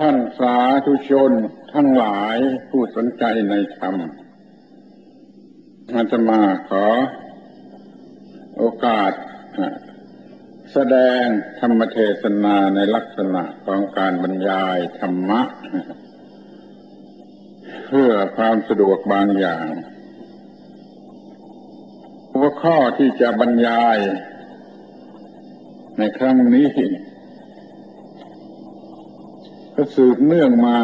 ท่านสาธุชนทั้งหลายผู้สนใจในธรรมอาตมาขอโอกาสแสดงธรรมเทศนาในลักษณะของการบรรยายธรรมะเพื่อความสะดวกบางอย่างหัวข้อที่จะบรรยายในครั้งนี้ก็สืบเนื่องมา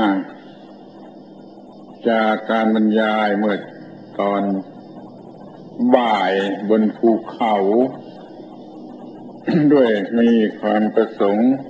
จากการบรรยายเมื่อตอนบ่ายบนภูเขา ด้วยมีความประสงค์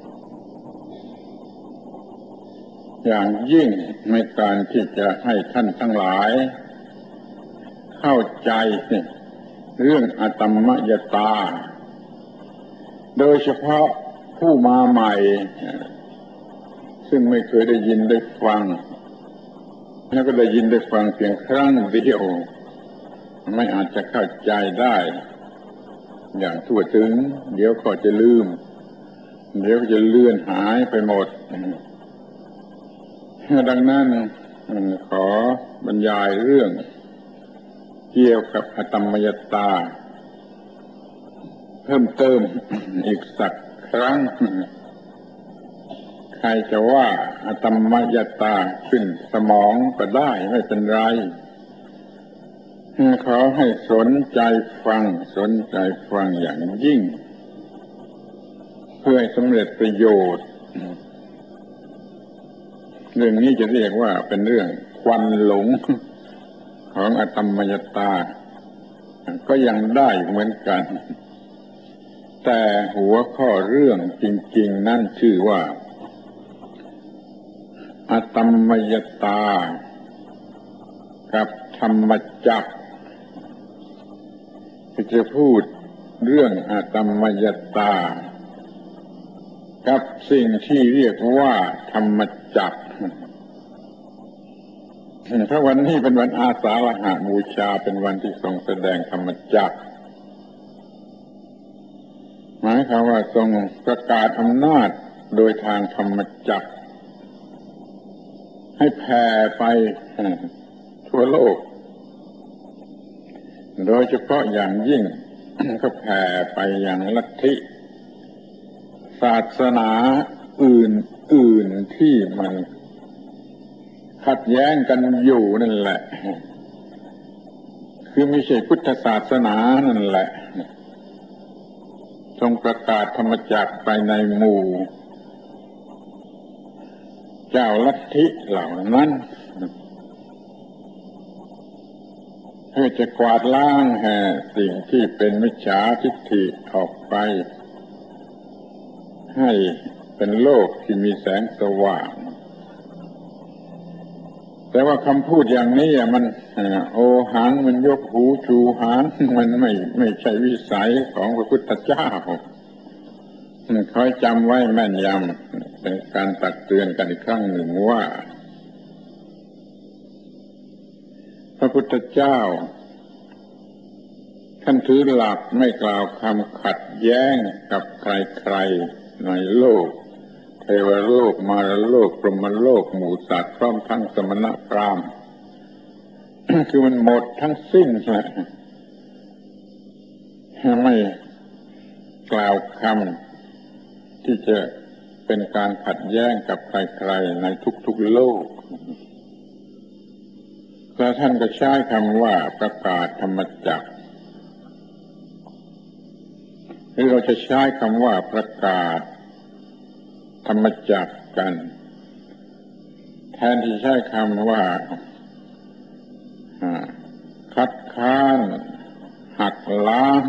อย่างยิ่งในการที่จะให้ท่านทั้งหลายเข้าใจเรื่องอตมมยตาโดยเฉพาะผู้มาใหม่ซึ่งไม่เคยได้ยินได้ฟังแล้วก็ได้ยินได้ฟังเพียงครั้งเดียวไม่อาจจะเข้าใจได้อย่างทั่วถึงเดี๋ยวก็จะลืมเดี๋ยวก็จะเลื่อนหายไปหมดดังนั้นขอบรรยายเรื่องเกี่ยวกับอตมมยตาเพิ่มเติมอีกสักครั้งใครจะว่าอตมมยตาขึ้นสมองก็ได้ไม่เป็นไรขอให้สนใจฟังอย่างยิ่งเพื่อให้สำเร็จประโยชน์เรื่องนี้จะเรียกว่าเป็นเรื่องควันหลงของอตมมยตาก็ยังได้เหมือนกันแต่หัวข้อเรื่องจริงๆนั่นชื่อว่าอตมมยตากับธรรมจักรจะพูดเรื่องอตมมยตากับสิ่งที่เรียกว่าธรรมจักรเพราะวันนี้เป็นวันอาสาฬหบูชาเป็นวันที่ทรงแสดงธรรมจักรหมายความว่าทรงประกาศอำนาจโดยทางธรรมจักรให้แผ่ไปทั่วโลกโดยเฉพาะอย่างยิ่งก็แผ่ไปอย่างลัทธิศาสนาอื่นๆที่มันขัดแย้งกันอยู่นั่นแหละคือไม่ใช่พุทธศาสนานั่นแหละทรงประกาศธรรมจักรไปในหมู่เจ้าลัทธิเหล่านั้นเพื่อจะกวาดล้างสิ่งที่เป็นมิจฉาทิฏฐิออกไปให้เป็นโลกที่มีแสงสว่างแต่ว่าคำพูดอย่างนี้มันโอหังมันยกหูชูหางมันไม่ใช่วิสัยของพระพุทธเจ้าคอยจำไว้แม่นยำเป็นการตักเตือนกันอีกครั้งหนึ่งว่าพระพุทธเจ้าท่านถือหลักไม่กล่าวคำขัดแย้งกับใครๆในโลกเทวโลกมารโลกพรหมโลกหมู่สัตว์พร้อมทั้งสมณพราหมณ์ คือมันหมดทั้งสิ้นแหละไม่กล่าวคำที่จะเป็นการขัดแย้งกับใครๆในทุกๆโลกแล้วท่านก็ใช้คำว่าประกาศธรรมจักรหรือเราจะใช้คำว่าประกาศธรรมจักรกันแทนที่ใช้คำว่าคัดค้านหักล้าง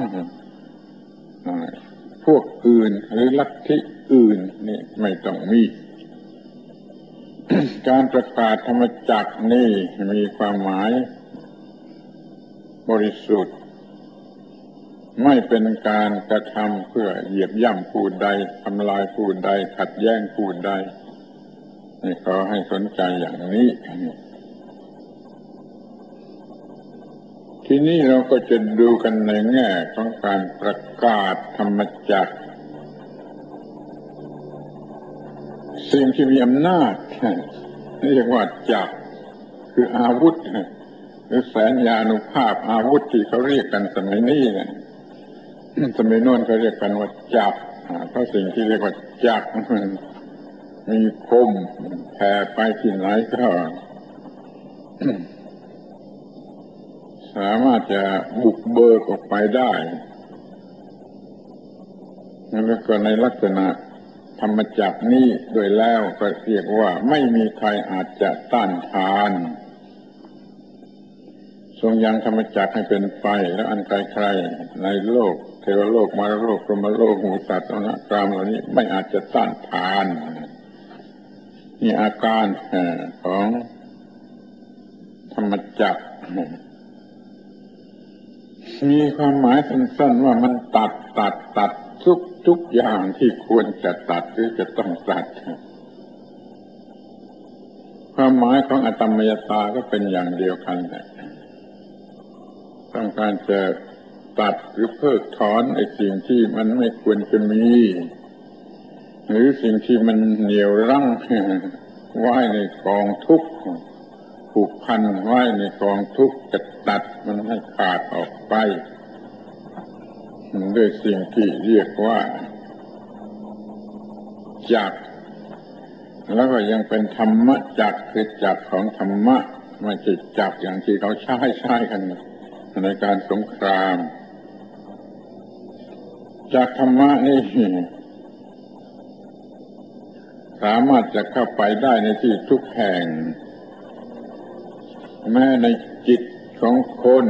พวกอื่นหรือลัทธิอื่นนี่ไม่ต้องมี การประกาศธรรมจักรนี่มีความหมายบริสุทธิ์ไม่เป็นการกระทำเพื่อเหยียบย่ำผู้ใดทำลายผู้ใดขัดแย้งผู้ใดนี่ขอให้สนใจอย่างนี้ทีนี้เราก็จะดูกันในแง่ของการประกาศธรรมจักรสิ่งที่มีอำนาจเรียกว่าจักรคืออาวุธหรือแสนยานุภาพอาวุธที่เขาเรียกกันสมัยนี้นะสมัยโน้นเขาเรียกกันว่าจักรเพราะสิ่งที่เรียกว่าจักรมันมีคมแผ่ไปที่ไหนก็สามารถจะบุกเบิกออกไปได้แล้วก็ในลักษณะธรรมจักรนี้โดยแล้วก็เรียกว่าไม่มีใครอาจจะต้านทานทรงยังธรรมจักรให้เป็นไฟและอันใครๆในโลกเทวโลกมารโลกพรหมโลกหมู่สัตว์อนัตตามเหล่านี้ไม่อาจจะต้านทานนี่อาการของธรรมจักรมีความหมายสั้นๆว่ามันตัดทุกอย่างที่ควรจะตัดหรือจะต้องตัดความหมายของอตมยตาก็เป็นอย่างเดียวกันต้องการจะตัดหรือเพิกถอนไอ้สิ่งที่มันไม่ควรจะมีหรือสิ่งที่มันเหนี่ยวรั้งไว้ในกองทุกข์ผูกพันไว้ในกองทุกข์จะตัดมันให้ขาดออกไปด้วยสิ่งที่เรียกว่าจักรแล้วก็ยังเป็นธรรมจักรคือจักรของธรรมะไม่ใช่จักรอย่างที่เขาใช้กันในการสงครามจักรธรรมะนี่สามารถจะเข้าไปได้ในที่ทุกแห่งแม้ในจิตของคน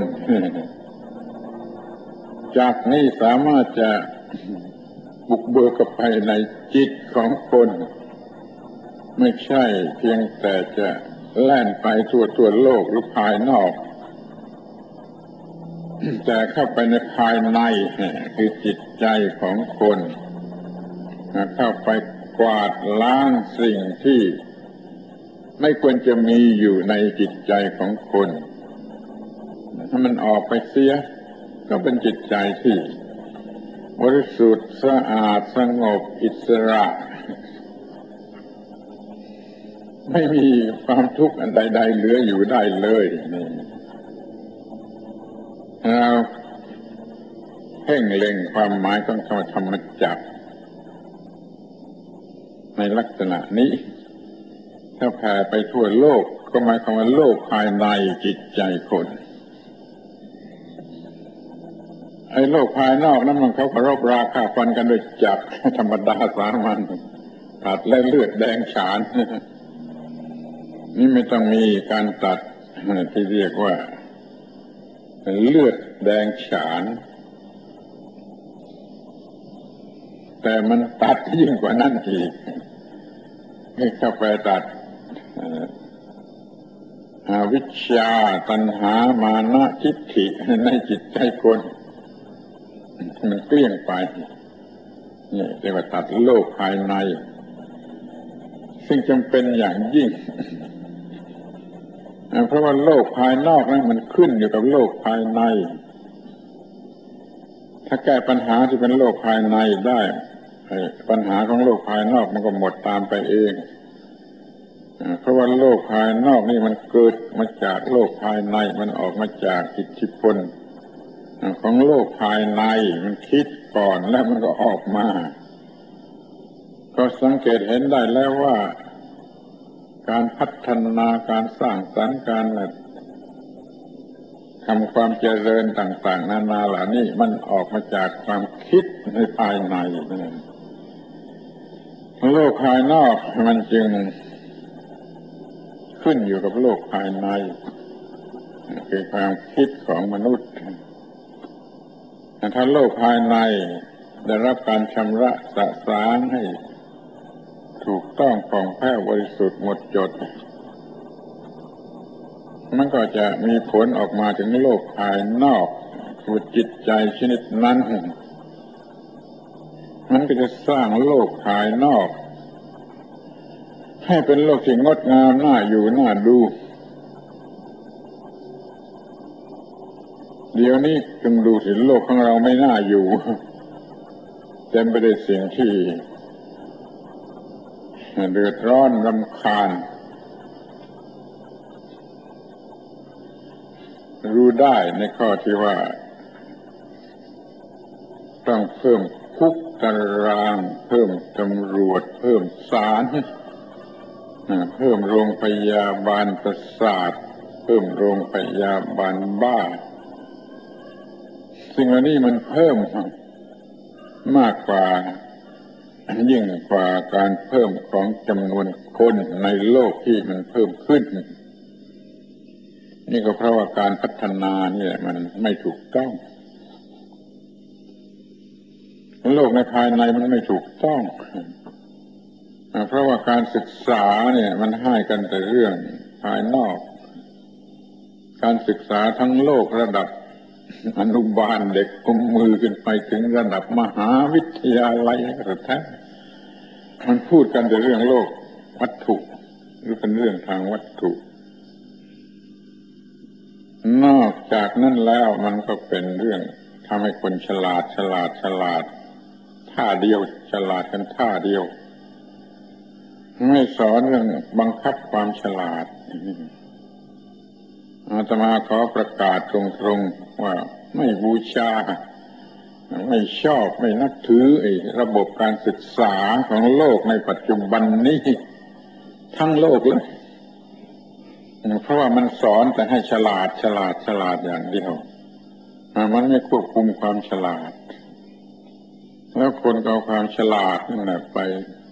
จักรนี่สามารถจะบุกเบิกเข้าไปในจิตของคนไม่ใช่เพียงแต่จะแล่นไปทั่วโลกหรือภายนอกแต่เข้าไปในภายในคือจิตใจของคนเข้าไปกวาดล้างสิ่งที่ไม่ควรจะมีอยู่ในจิตใจของคนถ้ามันออกไปเสียก็เป็นจิตใจที่บริสุทธิ์สะอาดสงบอิสระไม่มีความทุกข์อันใดๆเหลืออยู่ได้เลยนี่เราเพ่งเล็งความหมายของคำธรรมจักรในลักษณะนี้ถ้าแผ่ไปทั่วโลกก็หมายความว่าโลกภายในจิตใจคนไอ้โลกภายนอกนั้นมันเขารบราฆ่าฟันกันด้วยจักรธรรมดาสามัญตัดและเลือดแดงฉานนี่ไม่ต้องมีการตัดที่เรียกว่าเลือดแดงฉานแต่มันตัดยิ่งกว่านั้นอีกให้เข้าไปตัดอวิชชาตัณหามานะทิฏฐิในจิตใจคนมันเกลี้ยงไปนี่เรียกว่าตัดโลกภายในซึ่งจำเป็นอย่างยิ่งเพราะว่าโลกภายนอกนั้นมันขึ้นอยู่กับโลกภายในถ้าแก้ปัญหาที่เป็นโลกภายในได้ปัญหาของโลกภายนอกมันก็หมดตามไปเองเพราะว่าโลกภายนอกนี่มันเกิดมาจากโลกภายในมันออกมาจากอิทธิพลของโลกภายในมันคิดก่อนแล้วมันก็ออกมาก็สังเกตเห็นได้แล้วว่าการพัฒนาการสร้างสรรค์การทำความเจริญต่างๆนานาเหล่านี้มันออกมาจากความคิดในภายในโลกภายนอกมันจึงขึ้นอยู่กับโลกภายในคือความคิดของมนุษย์ถ้าโลกภายในได้รับการชำระสะสางให้ถูกต้องผ่องแผ้วบริสุทธิ์หมดจดมันก็จะมีผลออกมาถึงโลกภายนอกคือจิตใจชนิดนั้นมันก็จะสร้างโลกภายนอกให้เป็นโลกที่งดงามน่าอยู่น่าดูเดี๋ยวนี้จึงดูสิโลกของเราไม่น่าอยู่เต็มไปด้วยสิ่งที่เดือดร้อนรำคาญรู้ได้ในข้อที่ว่าต้องเพิ่มคุกตารางเพิ่มตำรวจเพิ่มศาลเพิ่มโรงพยาบาลประสาทเพิ่มโรงพยาบาลบ้าสิ่งเหล่านี้มันเพิ่มมากกว่ายิ่งกว่าการเพิ่มของจำนวนคนในโลกที่มันเพิ่มขึ้นนี่ก็เพราะว่าการพัฒนาเนี่ยมันไม่ถูกต้องโลกในภายในมันไม่ถูกต้องเพราะว่าการศึกษาเนี่ยมันให้กันแต่เรื่องภายนอกการศึกษาทั้งโลกระดับอนุบาลเด็กกุมมือขึ้นไปถึงระดับมหาวิทยาลัยกระทั่งมันพูดกันแต่เรื่องโลกวัตถุหรือเป็นเรื่องทางวัตถุนอกจากนั้นแล้วมันก็เป็นเรื่องทำให้คนฉลาดท่าเดียวฉลาดกันท่าเดียวไม่สอนเรื่องบังคับความฉลาดอาตมาขอประกาศตรงๆว่าไม่บูชาไม่ชอบไม่นับถือระบบการศึกษาของโลกในปัจจุบันนี้ทั้งโลกเลยเพราะว่ามันสอนแต่ให้ฉลาดอย่างเดียวมันไม่ควบคุมความฉลาดแล้วคนก็เอาความฉลาดนั่นแหละไป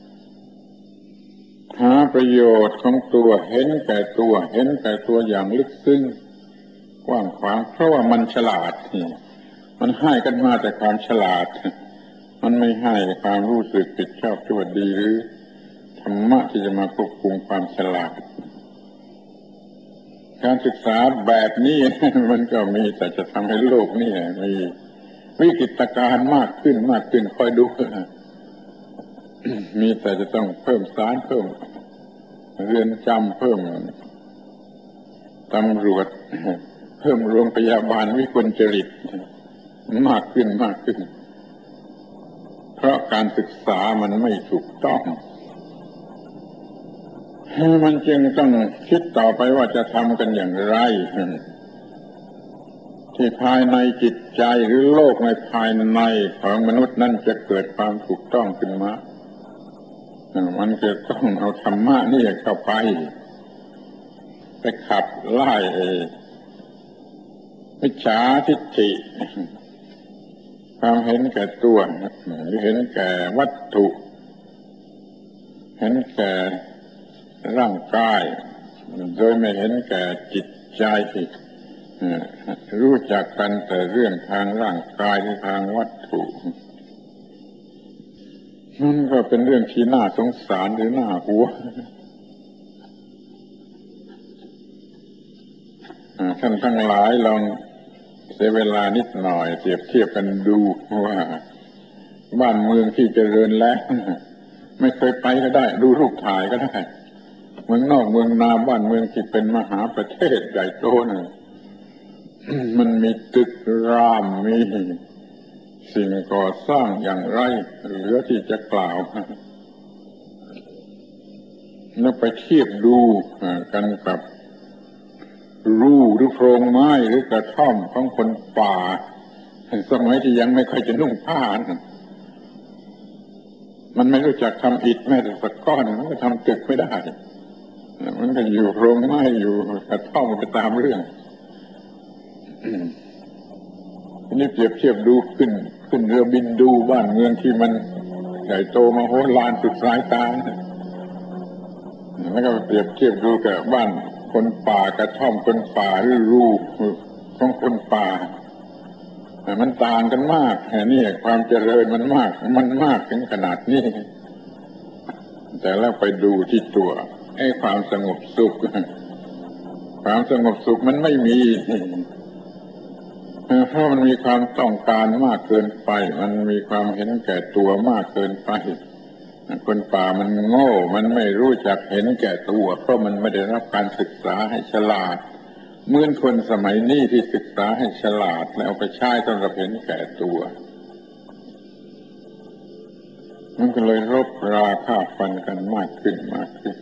หาประโยชน์ของตัวเห็นแก่ตัวอย่างลึกซึ้งกว้างขวางเพราะว่ามันฉลาดมันให้กันมาแต่ความฉลาดมันไม่ให้ความรู้สึกผิดชอบชั่วดีหรือธรรมะที่จะมาควบคุมความฉลาดการศึกษาแบบนี้มันก็มีแต่จะทำให้โลกนี่มีวิกฤตการณ์มากขึ้นคอยดูมีแต่จะต้องเพิ่มศาลเพิ่มเรือนจำเพิ่มตำรวจเพิ่มโรงพยาบาลวิกลจริตมากขึ้นเพราะการศึกษามันไม่ถูกต้องมันจึงต้องคิดต่อไปว่าจะทำกันอย่างไรที่ภายในจิตใจหรือโลกในภายในของมนุษย์นั้นจะเกิดความถูกต้องขึ้นมามันจะต้องเอาธรรมะนี่เข้าไปขับไล่มิจฉาทิฏฐิความเห็นแก่ตัวหรือเห็นแก่วัตถุเห็นแก่ร่างกายโดยไม่เห็นแก่จิตใจรู้จักกันแต่เรื่องทางร่างกายหรือทางวัตถุนั่นก็เป็นเรื่องที่น่าสงสารหรือน่าหัวท่านทั้งหลายลองเสียเวลานิดหน่อยเปรียบเทียบกันดูว่าบ้านเมืองที่เจริญแล้วไม่เคยไปก็ได้ดูรูปถ่ายก็ได้เมืองนอกเมืองนาบ้านเมืองที่เป็นมหาประเทศใหญ่โตน่ะมันมีตึกรามมีสิ่งก่อสร้างอย่างไรเหลือที่จะกล่าวแล้วไปเทียบดูกันกับรูหรือโพรงไม้หรือกระท่อมของคนป่าสมัยที่ยังไม่ค่อยจะนุ่งผ้ามันไม่รู้จักทำอิฐแม้แต่สักก้อนมันก็ทำตึกไม่ได้มันก็อยู่โพรงไม้อยู่กระท่อมไปตามเรื่องทีนี้เปรียบเทียบดูขึ้นเรือบินดูบ้านเมืองที่มันใหญ่โตมโหฬารสุดสายตาแล้วก็เปรียบเทียบดูกับบ้านคนป่ากระท่อมคนป่าหรือรูของคนป่ามันต่างกันมากนี่ความเจริญมันมากถึงขนาดนี้แต่แล้วไปดูที่ตัวความสงบสุขมันไม่มีเพราะมันมีความต้องการมากเกินไปมันมีความเห็นแก่ตัวมากเกินไปคนป่ามันโง่มันไม่รู้จักเห็นแก่ตัวเพราะมันไม่ได้รับการศึกษาให้ฉลาดเหมือนคนสมัยนี้ที่ศึกษาให้ฉลาดแล้วเอาไปใช้สำหรับเห็นแก่ตัวมันก็เลยรบราฆ่าฟันกันมากขึ้นมากขึ้น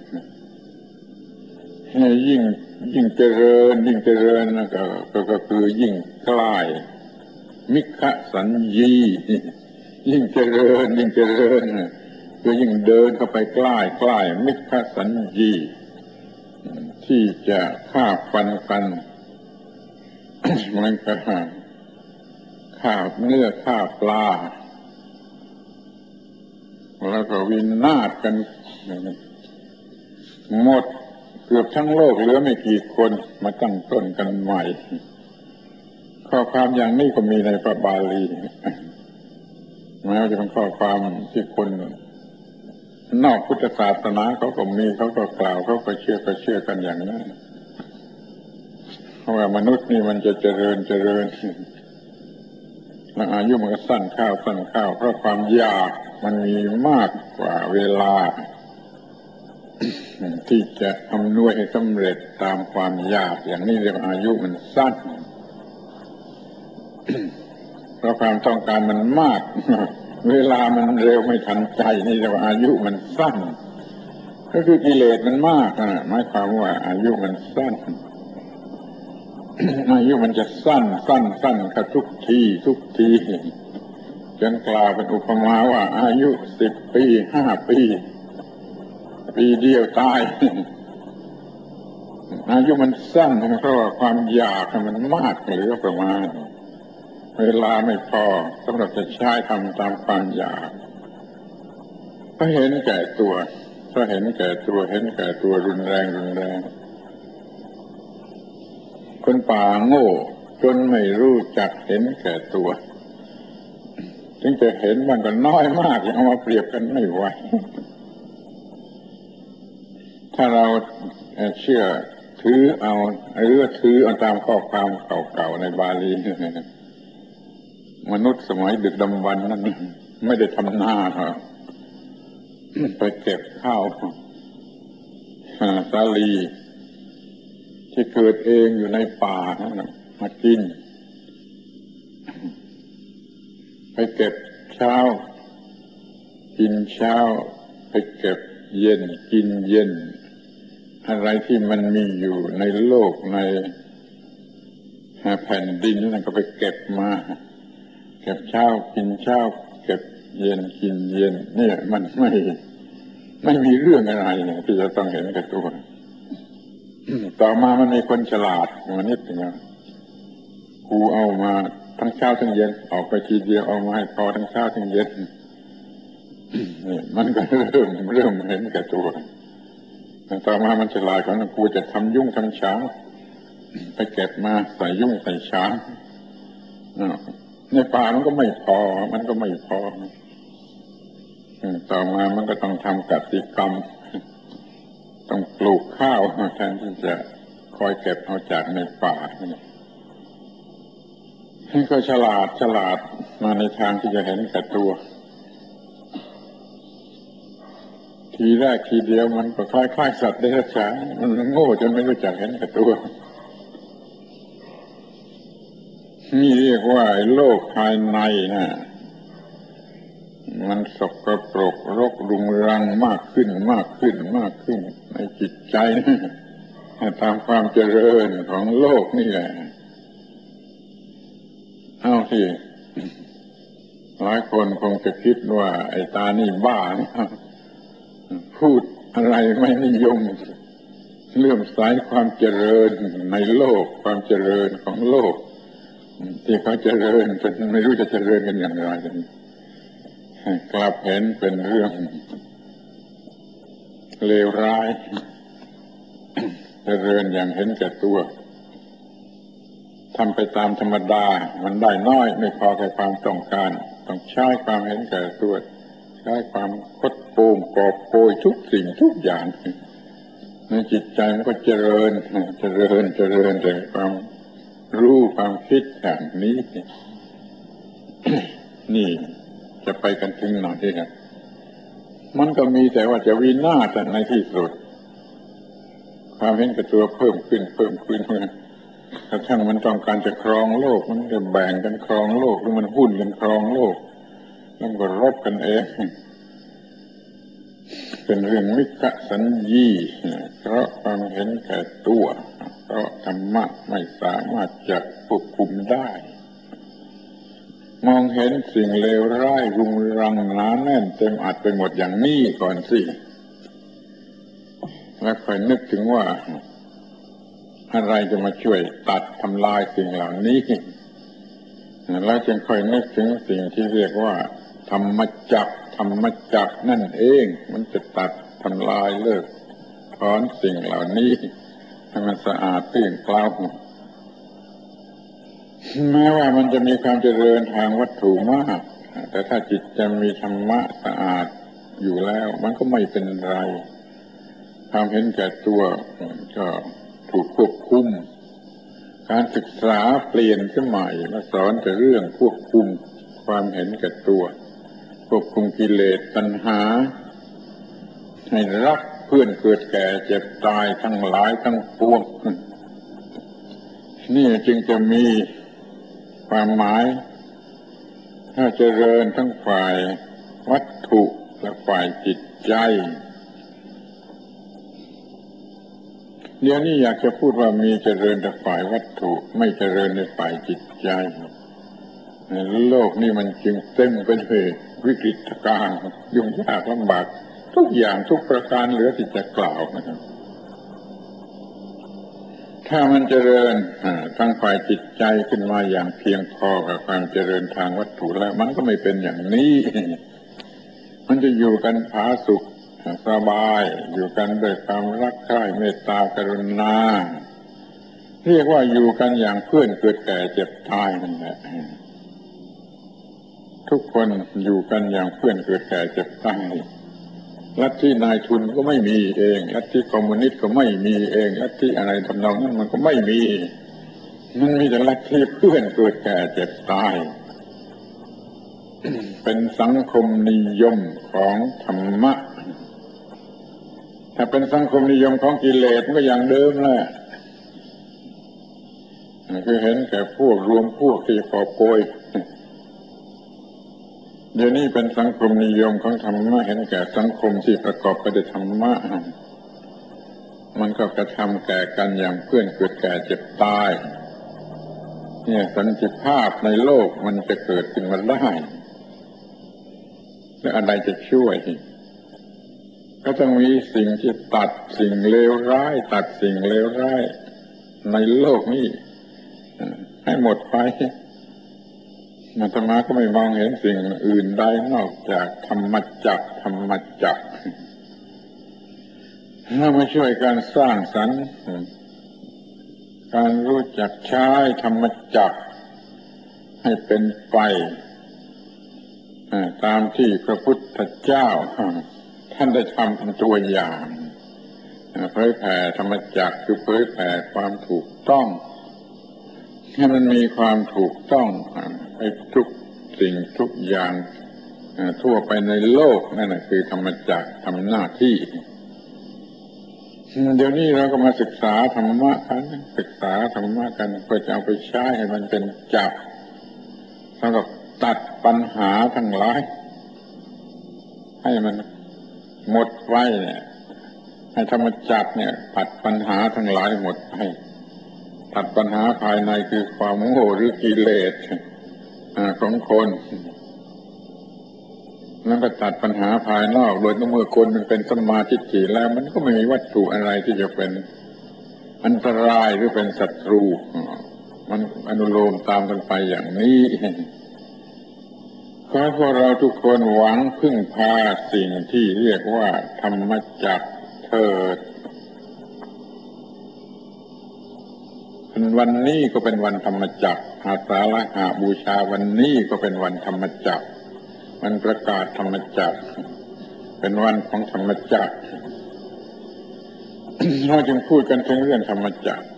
ยิ่งเจริญนะก็คือยิ่งใกล้มิขสัญญียิ่งเจริญคือยิ่งเดินเข้าไปใกล้มิขสัญญีที่จะฆ่าฟันกันมันก็ฆ่าเนื้อฆ่าปลาแล้วก็วินาศกันหมดเกือบทั้งโลกเหลือไม่กี่คนมาตั้งต้นกันใหม่ข้อความอย่างนี้ก็มีในพระบาลีแม้จะเป็นข้อความที่คนนอกพุทธศาสนาเขาก็มีเขาก็กล่าวเขาก็เชื่อกันอย่างนั้นเพราะว่ามนุษย์นี่มันจะเจริญแล้วอายุมันก็สั้นข้าวเพราะความอยากมันมีมากกว่าเวลาที่จะอำนวยให้สำเร็จตามความอยากอย่างนี้เรียกอายุมันสั้นเพราะความต้องการมันมากเวลามันเร็วไม่ทันใจนี่เรียกว่าอายุมันสั้นก็คือกิเลสมันมากหมายความว่าอายุมันสั้นอายุมันจะสั้นกับทุกทีจนกล่าวเป็นอุปมาว่าอายุ10 ปี5 ปีปีเดียวตายอายุมันสั้นเพราะว่าความอยากมันมากเหลือประมาณเวลาไม่พอสำหรับจะใช้ทำตามความอยากก็เห็นแก่ตัวเห็นแก่ตัวรุนแรงคนป่าโง่จนไม่รู้จักเห็นแก่ตัวถึงจะเห็นมันก็น้อยมากยังเอามาเปรียบกันไม่ไหวถ้าเราเชื่อถือเอาหรือถือเอาตามข้อความเก่าๆในบาลีมนุษย์สมัยดึกดำบรรพ์นั้นไม่ได้ทำนาครับไปเก็บข้าวสาลีที่เกิดเองอยู่ในป่านะมากินไปเก็บเช้ากินเช้าไปเก็บเย็นกินเย็นอะไรที่มันมีอยู่ในโลกในแผ่นดินนั่นก็ไปเก็บมาเก็บเช้ากินเช้าเก็บเย็นกินเย็นเนี่ยมันไม่มีเรื่องอะไรที่จะต้องเห็นกับตัวต่อมามันมีคนฉลาดมานิดหนึ่งกูเอามาทั้งเช้าทั้งเย็นออกไปทีเดียวเอามาให้พอทั้งเช้าทั้งเย็นนี่มันก็เริ่มเห็นแก่ตัวต่อมามันฉลาดของกูจะทำยุ่งทั้งเช้าไปเก็บมาใส่ยุ่งใส่ช้างในป่ามันก็ไม่พอต่อมามันก็ต้องทำกสิกรรมต้องปลูกข้าวแทนที่จะคอยเก็บเอาจากในป่านี่ก็ฉลาดมาในทางที่จะเห็นแก่ตัวทีแรกทีเดียวมันก็คล้ายสัตว์เดรัจฉานมันโง่จนไม่รู้จักเห็นแก่ตัวนี่เรียกว่าโลกภายในนะมันสกปรกรกรุงรังมากขึ้นในจิตใจนะตามความเจริญของโลกนี่แหละเอาสิหลายคนคงจะคิดว่าไอ้ตานี่บ้าพูดอะไรไม่นิยมเลื่อมใสความเจริญในโลกความเจริญของโลกที่เขาเจริญจนไม่รู้จะเจริญกันอย่างไรกลับเห็นเป็นเรื่องเลวร้ายเจริญอย่างเห็นแก่ตัวทำไปตามธรรมดามันได้น้อยไม่พอแก่ความต้องการต้องใช้ความเห็นแก่ตัวใช้ความคดโกงกอบโกยทุกสิ่งทุกอย่างในจิตใจมันก็เจริญแต่ความรู้ความคิดอย่างนี้นี่จะไปกันถึงไหนกันมันก็มีแต่ว่าจะวินาศในที่สุดความเห็นแก่ตัวเพิ่มขึ้นกระทั่งมันต้องการจะครองโลกมันจะแบ่งกันครองโลกหรือมันหุ้นกันครองโลกแล้วก็รบกันเองเป็นเรื่องมิกสัญญีเพราะความเห็นแก่ตัวเพราะธรรมะไม่สามารถจะควบคุมได้มองเห็นสิ่งเลวร้ายรุงรังหนาแน่นเต็มอัดไปหมดอย่างนี้ก่อนสิแล้วค่อยนึกถึงว่าอะไรจะมาช่วยตัดทำลายสิ่งเหล่านี้แล้วจึงค่อยนึกถึงสิ่งที่เรียกว่าธรรมจักรธรรมจักรนั่นเองมันจะตัดทำลายเลิกถอนสิ่งเหล่านี้ให้มันสะอาดตื้นเกลาแม้ว่ามันจะมีความเจริญทางวัตถุมากแต่ถ้าจิตจะมีธรรมะสะอาดอยู่แล้วมันก็ไม่เป็นไรความเห็นแก่ตัวก็ถูกควบคุมการศึกษาเปลี่ยนสมัยมาสอนแต่เรื่องควบคุมความเห็นแก่ตัวควบคุมกิเลสตัณหาให้รักเพื่อนเกิดแก่เจ็บตายทั้งหลายทั้งปวงนี่จึงจะมีความหมายถ้าเจริญทั้งฝ่ายวัตถุและฝ่ายจิตใจเดี๋ยวนี้อยากจะพูดว่ามีเจริญแต่ฝ่ายวัตถุไม่เจริญในฝ่ายจิตใจโลกนี้มันจึงเต็มไปด้วยวิกฤตการณ์ยุ่งยากลำบากทุกอย่างทุกประการเหลือที่จะกล่าวนะครับถ้ามันเจริญทางฝ่ายจิตใจขึ้นมาอย่างเพียงพอกับความเจริญทางวัตถุแล้วมันก็ไม่เป็นอย่างนี้มันจะอยู่กันผาสุกสบายอยู่กันด้วยความรักใคร่เมตตากรุณาเรียกว่าอยู่กันอย่างเพื่อนเกิดแก่เจ็บตายนั่นแหละทุกคนอยู่กันอย่างเพื่อนเกิดแก่เจ็บตายลัทธินายทุนก็ไม่มีเองลัทธิคอมมิวนิสต์ก็ไม่มีเองลัทธิอะไรทำนองนั้นมันก็ไม่มีมันมีแต่ลัทธิเพื่อนเกิดแก่เจ็บตายเป็นสังคมนิยมของธรรมะถ้าเป็นสังคมนิยมของกิเลสมันก็อย่างเดิมแหละคือเห็นแก่พวกรวมพวกที่กอบโกยเดี๋ยวนี้เป็นสังคมนิยมของธรรมะเห็นแก่สังคมที่ประกอบไปด้วยธรรมะมันก็กระทำแก่กันอย่างเพื่อนเกิดแก่เจ็บตายเนี่ยสันติภาพในโลกมันจะเกิดขึ้นมาได้แล้วอะไรจะช่วยก็ต้องมีสิ่งที่ตัดสิ่งเลวร้ายตัดสิ่งเลวร้ายในโลกนี้ให้หมดไปอาตมาก็ไม่มองเห็นสิ่งอื่นใดนอกจากธรรมจักรธรรมจักรเรามาช่วยการสร้างสรรค์การรู้จักใช้ธรรมจักรให้เป็นไปตามที่พระพุทธเจ้าท่านได้ทำเป็นตัวอย่างเผยแผ่ธรรมจักรคือเผยแผ่ความถูกต้องให้มันมีความถูกต้องไปทุกสิ่งทุกอย่างทั่วไปในโลกนั่นคือธรรมจักรทำหน้าที่เดี๋ยวนี้เราก็มาศึกษาธรรมะกันศึกษาธรรมะกันเพื่อจะเอาไปใช้ให้มันเป็นจักรสำหรับตัดปัญหาทั้งหลายให้มันหมดไปเนี่ยให้ธรรมจักรเนี่ยตัดปัญหาทั้งหลายหมดไปตัดปัญหาภายในคือความโง่หรือกิเลสของคนแล้วก็ตัดปัญหาภายนอกโดยเมื่อคนมันเป็นสัมมาทิฏฐิแล้วมันก็ไม่มีวัตถุอะไรที่จะเป็นอันตรายหรือเป็นศัตรูมันอนุโลมตามกันไปอย่างนี้ขอให้พวกเราทุกคนหวังพึ่งพาสิ่งที่เรียกว่าธรรมจักรเถิดวันนี้ก็เป็นวันธรรมจักรอาสาฬหบูชาวันนี้ก็เป็นวันธรรมจักรวันประกาศธรรมจักรเป็นวันของธรรมจักรเราจึงพูดกันถึงเรื่องธรรมจักร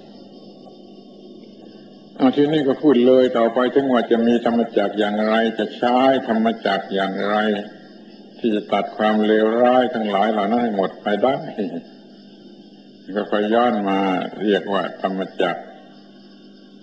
ทีนี้ก็พูดเลยต่อไปถึงว่าจะมีธรรมจักรอย่างไรจะใช้ธรรมจักรอย่างไรที่จะตัดความเลวร้ายทั้งหลายเหล่านั้นให้หมดไปได้ก็ค่อยย้อนมาเรียกว่าธรรมจักร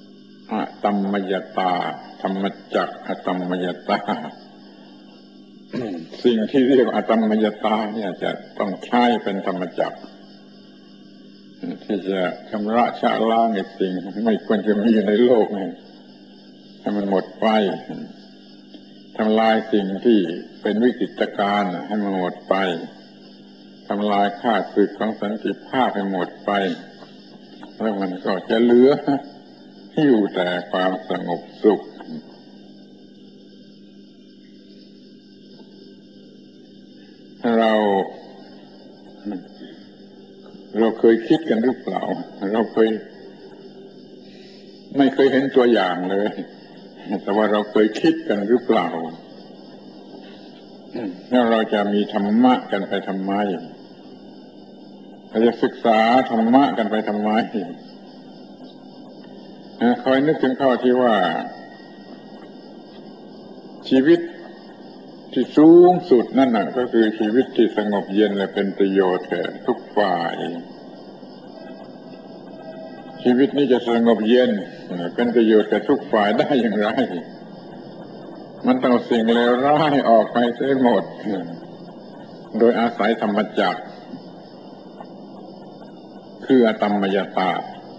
อะตัมมยตาธรรมจักรอะตัมมยตาสิ่งที่เรียกว่าอตมมยตาเนี่ยจะต้องใช้เป็นธรรมจักรที่จะชำระชะล้างไอ้สิ่งไม่ควรจะมีอยู่ในโลกนี่ให้มันหมดไปทำลายสิ่งที่เป็นวิกฤตการณ์ให้มันหมดไปทำลายข้าศึกของสันติภาพให้หมดไปแล้วมันก็จะเหลืออยู่แต่ความสงบสุขเราเคยคิดกันหรือเปล่าเราไม่เคยเห็นตัวอย่างเลยแต่ว่าเราเคยคิดกันหรือเปล่าแล้วเราจะมีธรรมะกันไปทำไมเราจะศึกษาธรรมะกันไปทำไมคอยนึกถึงข้อที่ว่าชีวิตที่สูงสุดนั่นน่ะก็คือชีวิตที่สงบเย็นและเป็นประโยชน์แก่ทุกฝ่ายชีวิตนี้จะสงบเย็นเป็นประโยชน์แก่ทุกฝ่ายได้อย่างไรมันต้องสิ่งเลวร้ายออกไปเสียหมดโดยอาศัยธรรมจักรคืออตมมยตา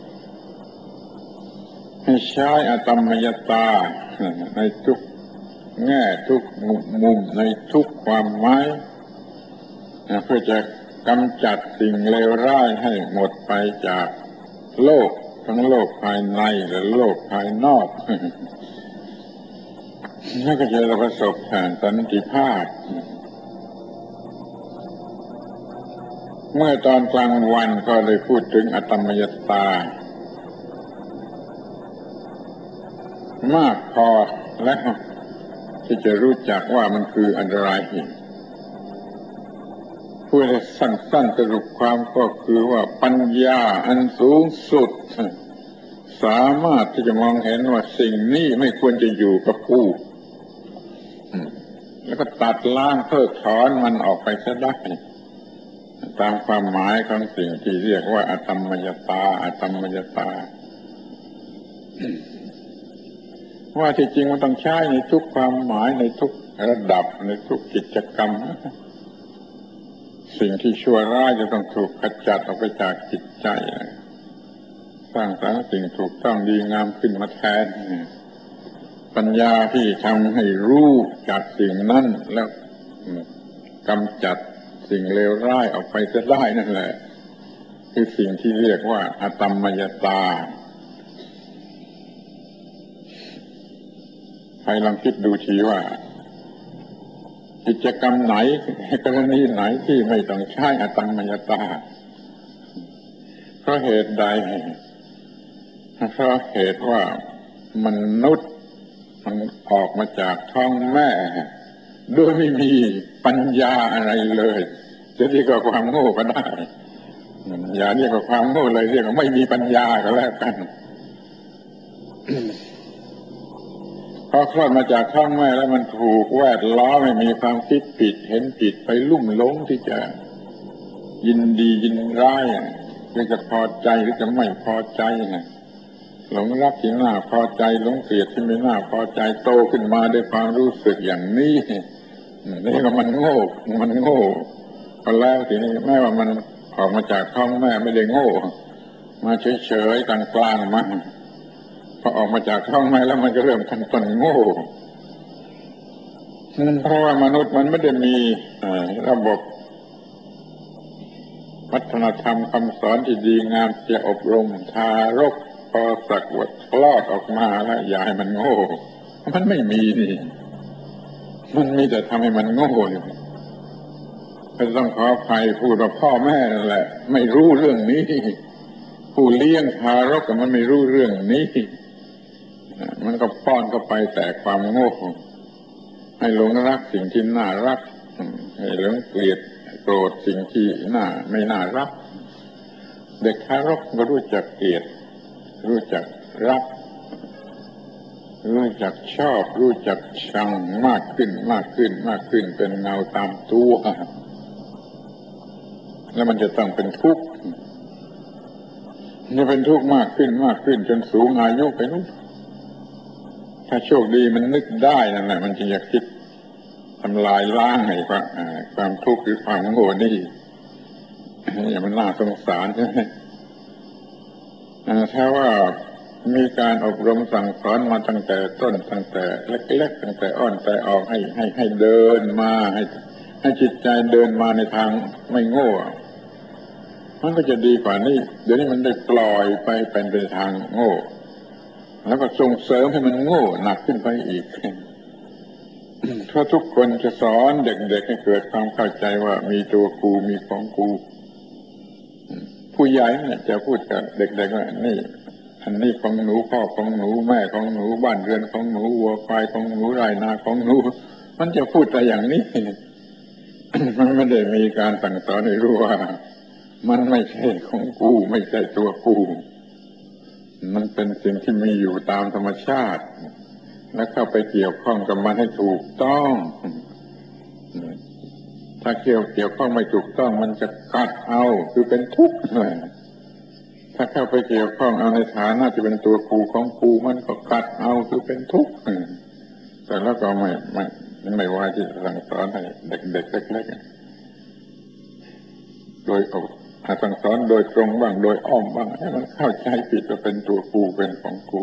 ให้ใช้อตมมยตาในทุกแง่ทุกมุมในทุกความหมายเพื่อจะกำจัดสิ่งเลวร้ายให้หมดไปจากโลกทั้งโลกภายในและโลกภายนอกแล้วก็จะประสบสันติภาพเมื่อตอนกลางวันก็ได้พูดถึงอตมมยตามากพอแล้วที่จะรู้จักว่ามันคืออะไรพูดให้สั้นๆสรุปความก็คือว่าปัญญาอันสูงสุดสามารถที่จะมองเห็นว่าสิ่งนี้ไม่ควรจะอยู่กับผู้แล้วก็ตัดล้างเพิกถอนมันออกไปซะได้ตามความหมายของสิ่งที่เรียกว่าอตมมยตาอตมมยตาว่าที่จริงมันต้องใช้ในทุกความหมายในทุกระดับในทุกกิจกรรมสิ่งที่ชั่วร้ายจะต้องถูกขจัดออกไปจากจิตใจสร้างสรรค์สิ่งถูกต้องดีงามขึ้นมาแทนปัญญาที่ทำให้รู้จากสิ่งนั้นแล้วกำจัดสิ่งเลวร้ายออกไปจะได้นั่นแหละคือสิ่งที่เรียกว่าอตมมยตาใครลองคิดดูทีว่ากิจกรรมไหนกรณีไหนที่ไม่ต้องใช้อตมมยตาเพราะเหตุใดเพราะเหตุว่ามนุษย์มันออกมาจากท้องแม่โดยไม่มีปัญญาอะไรเลยจะเรียกว่าความโง่ก็ได้อย่าเรียกว่าความโง่เลยเรียกว่าไม่มีปัญญาก็แล้วกันพอคลอดมาจากท้องแม่แล้วมันถูกแวดล้อมให้มีความคิดผิดเห็นผิดไปลุ่มหลงที่จะยินดียินร้ายหรือจะพอใจหรือจะไม่พอใจหลงรักที่น่าพอใจหลงเกลียดที่ไม่น่าพอใจโตขึ้นมาด้วยความรู้สึกอย่างนี้นี่ก็มันโง่พอแล้วทีนี้แม้ว่ามันออกมาจากท้องแม่ไม่ได้โง่มาเฉยๆกลางๆมันพอออกมาจากท้องแม่แล้วมันก็เริ่มขั้นต้นโง่เพราะว่ามนุษย์มันไม่ได้มีระบบวัฒนธรรมคำสอนที่ดีงามจะอบรมทารกพอสักวัดคลอดออกมาแล้วอย่าให้มันโง่มันไม่มีนี่มันมีแต่ทำให้มันโง่ก็ต้องขออภัยพูดว่าพ่อแม่นั่นแหละไม่รู้เรื่องนี้ผู้เลี้ยงทารกมันไม่รู้เรื่องนี้มันก็ป้อนเข้าไปแต่ความโง่ให้หลงรักสิ่งที่น่ารักให้หลงเกลียดโกรธสิ่งที่ไม่น่ารักเด็กทารกก็รู้จักเกลียดรู้จักรักรู้จักชอบรู้จักชังมากขึ้นเป็นเงาตามตัวแล้วมันจะต้องเป็นทุกข์จะเป็นทุกข์มากขึ้นจนสูงอายุไปนู้นถ้าโชคดีมันนึกได้นั่นแหละมันจะคิดทำลายล้างไอ้ความทุกข์หรือความโง่นี่อย่ามันน่าสงสารใช่ไหมถ้าว่ามีการอบรมสั่งสอนมาตั้งแต่ต้นตั้งแต่เล็กๆตั้งแต่อ้อนแต่ออกให้เดินมาให้จิตใจเดินมาในทางไม่โง่มันก็จะดีกว่านี้เดี๋ยวนี้มันได้ปล่อยไปเป็นทางโง่แล้วก็ส่งเสริมให้มันโง่หนักขึ้นไปอีกเพราะทุกคนจะสอนเด็กๆให้เกิดความเข้าใจว่ามีตัวกูมีของกูผู้ใหญ่เนี่ยจะพูดกับเด็กๆว่านี่อันนี้ของหนูพ่อของหนูแม่ของหนูบ้านเรือนของหนูวัวควายของหนูไรนาของหนูมันจะพูดแต่อย่างนี้ มันไม่ได้มีการสั่งสอนให้รู้ว่ามันไม่ใช่ของกูไม่ใช่ตัวกูมันเป็นสิ่งที่มีอยู่ตามธรรมชาติแล้วเข้าไปเกี่ยวข้องกับมันให้ถูกต้องถ้าเกี่ยวข้องไม่ถูกต้องมันจะกัดเอาคือเป็นทุกข์ถ้าเข้าไปเกี่ยวข้องเอาในฐานะที่เป็นตัวกูของกูมันก็กัดเอาคือเป็นทุกข์แต่แล้วก็ไม่ว่าที่สั่งสอนให้เด็กๆเล็กๆโดยสั่งสอนโดยตรงบ้างโดยอ้อมบ้างให้มันเข้าใจผิดว่าเป็นตัวกูเป็นของกู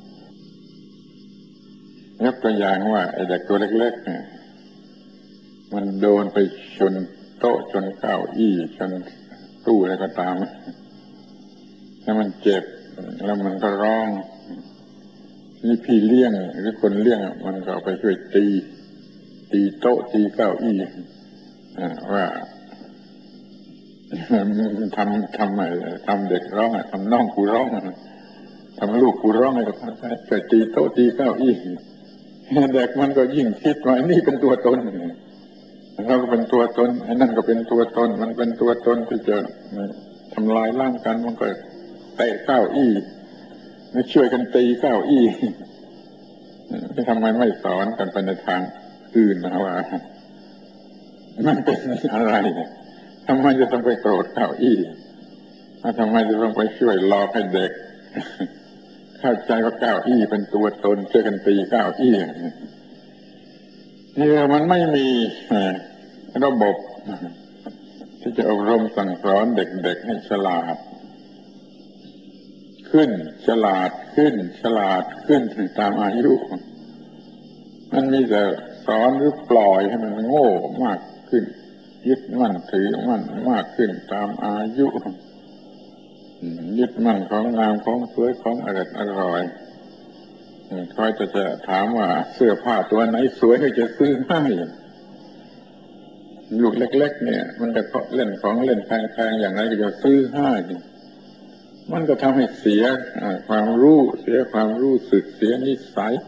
ยกตัวอย่างว่าไอ้เด็กตัวเล็กๆเนี่ยมันโดนไปชนโต๊ะชนเก้าอี้ชนตู้อะไรก็ตามแล้วมันเจ็บแล้วมันก็ร้องนี่พี่เลี้ยงหรือคนเลี้ยงมันก็ไปช่วยตีโต๊ะตีเก้าอี้ว่าทำเด็กร้องทำน้องกูร้องทำลูกกูร้องให้ก็ทำได้แต่ตีโต๊ะตีเก้าอี้เด็กมันก็ยิ่งคิดว่านี่เป็นตัวตนเราก็เป็นตัวตนไอ้นั่นก็เป็นตัวตนมันเป็นตัวตนที่จะทำลายร่างกันมันก็เตะเก้าอี้ไม่ช่วยกันตีเก้าอี้ทำไมไม่สอนกันไปในทางอื่นนะว่ามันเป็นอะไรทำไมจะต้องไปโกรธเก้าอี้ทำไมจะต้องไปช่วยหลอกให้เด็กเข้าใจว่าเก้าอี้เป็นตัวตนช่วยกันตีเก้าอี้เนี่ยมันไม่มีระบบที่จะอบรมสั่งสอนเด็กๆให้ฉลาดขึ้นฉลาดขึ้นฉลาดขึ้นตามอายุมันมีแต่สอนหรือปล่อยให้มันโง่มากขึ้นยึดมั่นถือมั่นมากขึ้นตามอายุยึดมั่นของงามของสวยของอร่อยคอยจะถามว่าเสื้อผ้าตัวไหนสวยให้จะซื้อให้ลูกเล็กๆเนี่ยมันจะเล่นของเล่นแพงๆอย่างไรก็จะซื้อให้มันก็ทำให้เสียความรู้เสียความรู้สึกเสียนิสัย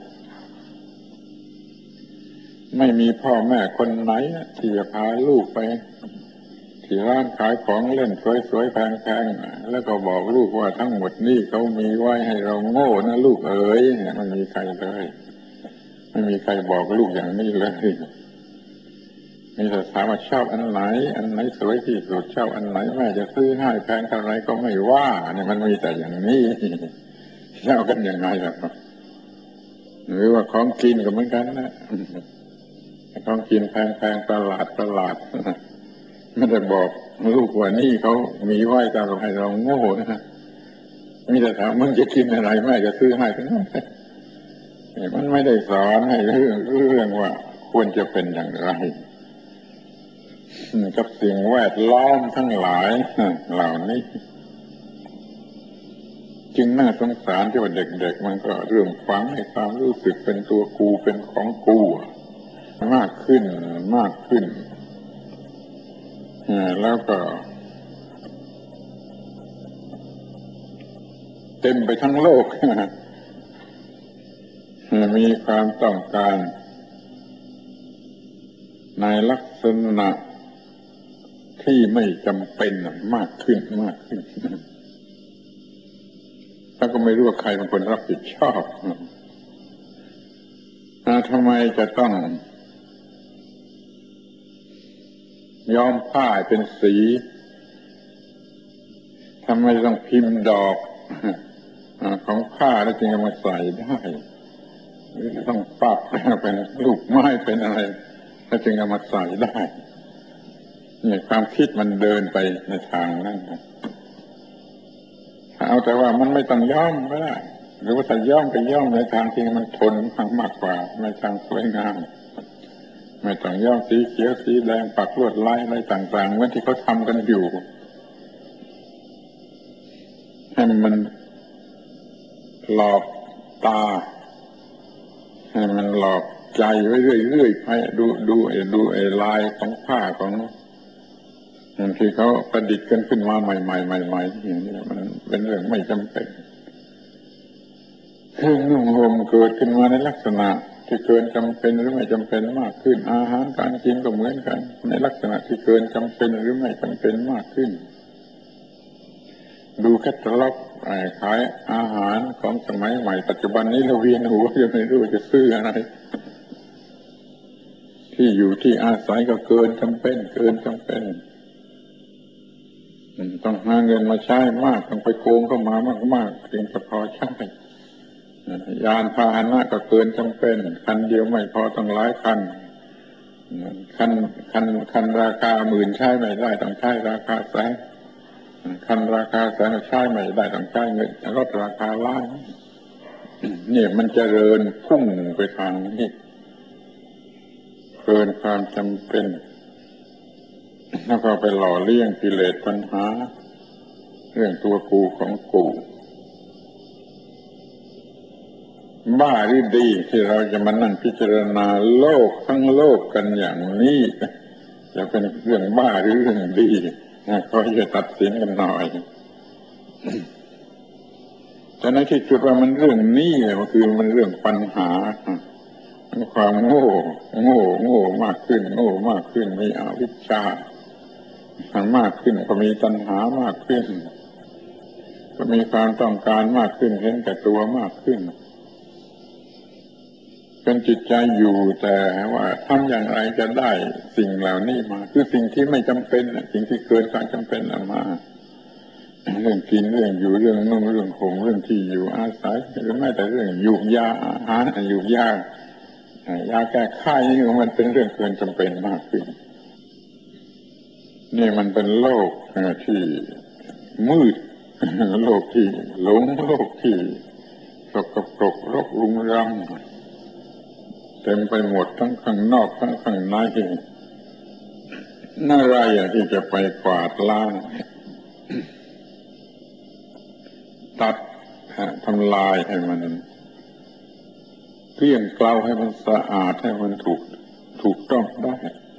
ไม่มีพ่อแม่คนไหนที่จะพาลูกไปที่ร้านขายของเล่นสวยๆแพงๆแล้วก็บอกลูกว่าทั้งหมดนี่เขามีไว้ให้เราโง่นะลูกเอ๋ยไม่มีใครเลยไม่มีใครบอกลูกอย่างนี้เลยมีแต่ถามว่าชอบอันไหนสวยที่สุดชอบอันไหนแม่จะซื้อให้แพงเท่าไรก็ไม่ว่าเนี่ยมันมีแต่อย่างนี้เล่ากันยังไงล่ะครับหรือว่าของกินก็เหมือนกันนะของกินแพงตลาดไม่ได้บอกลูกว่านี่เขามีไว้แต่ให้เราโง่นะมีแต่ถามมึงจะกินอะไรแม่จะซื้อให้ทั้งนั้นมันไม่ได้สอนให้เรื่องว่าควรจะเป็นอย่างไรกับสิ่งแวดล้อมทั้งหลายเหล่านี้จึงน่าสงสารที่ว่าเด็กๆมันก็เรื่องฝังให้ความรู้สึกเป็นตัวกูเป็นของกูมากขึ้นมากขึ้นแล้วก็เต็มไปทั้งโลกมีความต้องการในลักษณะที่ไม่จำเป็นมากขึ้นมากขึ้นแล้วก็ไม่รู้ว่าใครเป็นคนรับผิดชอบทำไมจะต้องย้อมผ้าเป็นสีทำไมต้องพิมพ์ดอกของผ้าแล้วจึงจะมาใส่ได้หรือต้องปักเป็นลูกไม้เป็นอะไรก็จึงเอามาใส่ได้นี่ความคิดมันเดินไปในทางนั้นเอาแต่ว่ามันไม่ต้องย่อมก็ได้หรือว่าถ้าย่อมก็ย่อมในทางที่มันทนมากกว่าในทางสวยงามไม่ต้องย่อมสีเขียวสีแดงปักลวดลายอะไรต่างๆเหมือนที่เขาทำกันอยู่ให้มันหลอกตาให้มันหลอกใจไว้เรื่อยๆไปดูไอ้ลายของผ้าของที่เขาประดิษฐ์กันขึ้นมาใหม่ๆอย่างนี้มันเป็นเรื่องไม่จำเป็นเครื่องนุ่งห่มเกิดขึ้นมาในลักษณะที่เกินจำเป็นหรือไม่จำเป็นมากขึ้นอาหารการกินก็เหมือนกันในลักษณะที่เกินจำเป็นหรือไม่จำเป็นมากขึ้นดูแคตตาล็อกขายอาหารของสมัยใหม่ปัจจุบันนี้เราเวียนหัวยังไม่รู้จะซื้ออะไรที่อยู่ที่อาศัยก็เกินจำเป็นต้องหาเงินมาใช้มากต้องไปโกงเข้ามามากๆถึงจะพอใช้ยานพาหนะก็เกินจำเป็นคันเดียวไม่พอต้องหลายคันคันราคาหมื่นใช้ไม่ได้ต้องใช้ราคาแสนคันราคาแสนใช้ไม่ได้ต้องใช้เงินรถราคาล้านเนี่ยมันเจริญพุ่งไปทางนี้เกินความจำเป็นแล้วก็ไปหล่อเลี้ยงกิเลสตัณหาเรื่องตัวกูของกูบ้าหรือดีที่เราจะมานั่งพิจารณาโลกทั้งโลกกันอย่างนี้จะเป็นเรื่องบ้าหรือเรื่องดีขอจะตัดสินกันหน่อยแต่ในที่สุดว่ามันเรื่องนี้มันคือมันเรื่องปัญหาความโง่มากขึ้นมีอวิชชามากขึ้นก็มีตัณหามากขึ้นก็มีความต้องการมากขึ้นเห็นแก่ตัวมากขึ้นเป็นจิตใจอยู่แต่ว่าทำอย่างไรจะได้สิ่งเหล่านี้มาคือสิ่งที่ไม่จำเป็นสิ่งที่เกินความจำเป็นมาเรื่องกินเรื่องอยู่เรื่องนุ่งเรื่องห่มเรื่องที่อยู่อาศัยหรือแม้แต่เรื่องยูกยาอาหารยูกยายาแก้ไข้นี่มันเป็นเรื่องเกินจำเป็นมากขึ้นนี่มันเป็นโลกที่มืดโลกที่หลงโลกที่สกปรกรกรุงรังเต็มไปหมดทั้งข้างนอกทั้งข้างในน่าไรที่จะไปกวาดล้างตัดทำลายให้มันเกลี้ยงเกลาให้มันสะอาดให้มันถูกต้องได้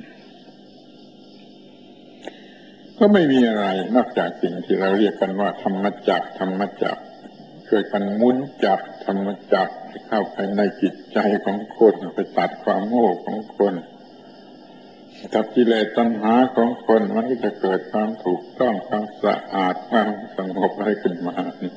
ก็ไม่มีอะไรนอกจากสิ่งที่เราเรียกกันว่าธรรมจักรช่วยกันหมุนจับธรรมจักรให้เข้าไปในจิตใจของคนไปตัดความโง่ของคนตัดกิเลสตัณหาของคนมันก็จะเกิดความถูกต้องความสะอาดความสงบอะไรขึ้นมา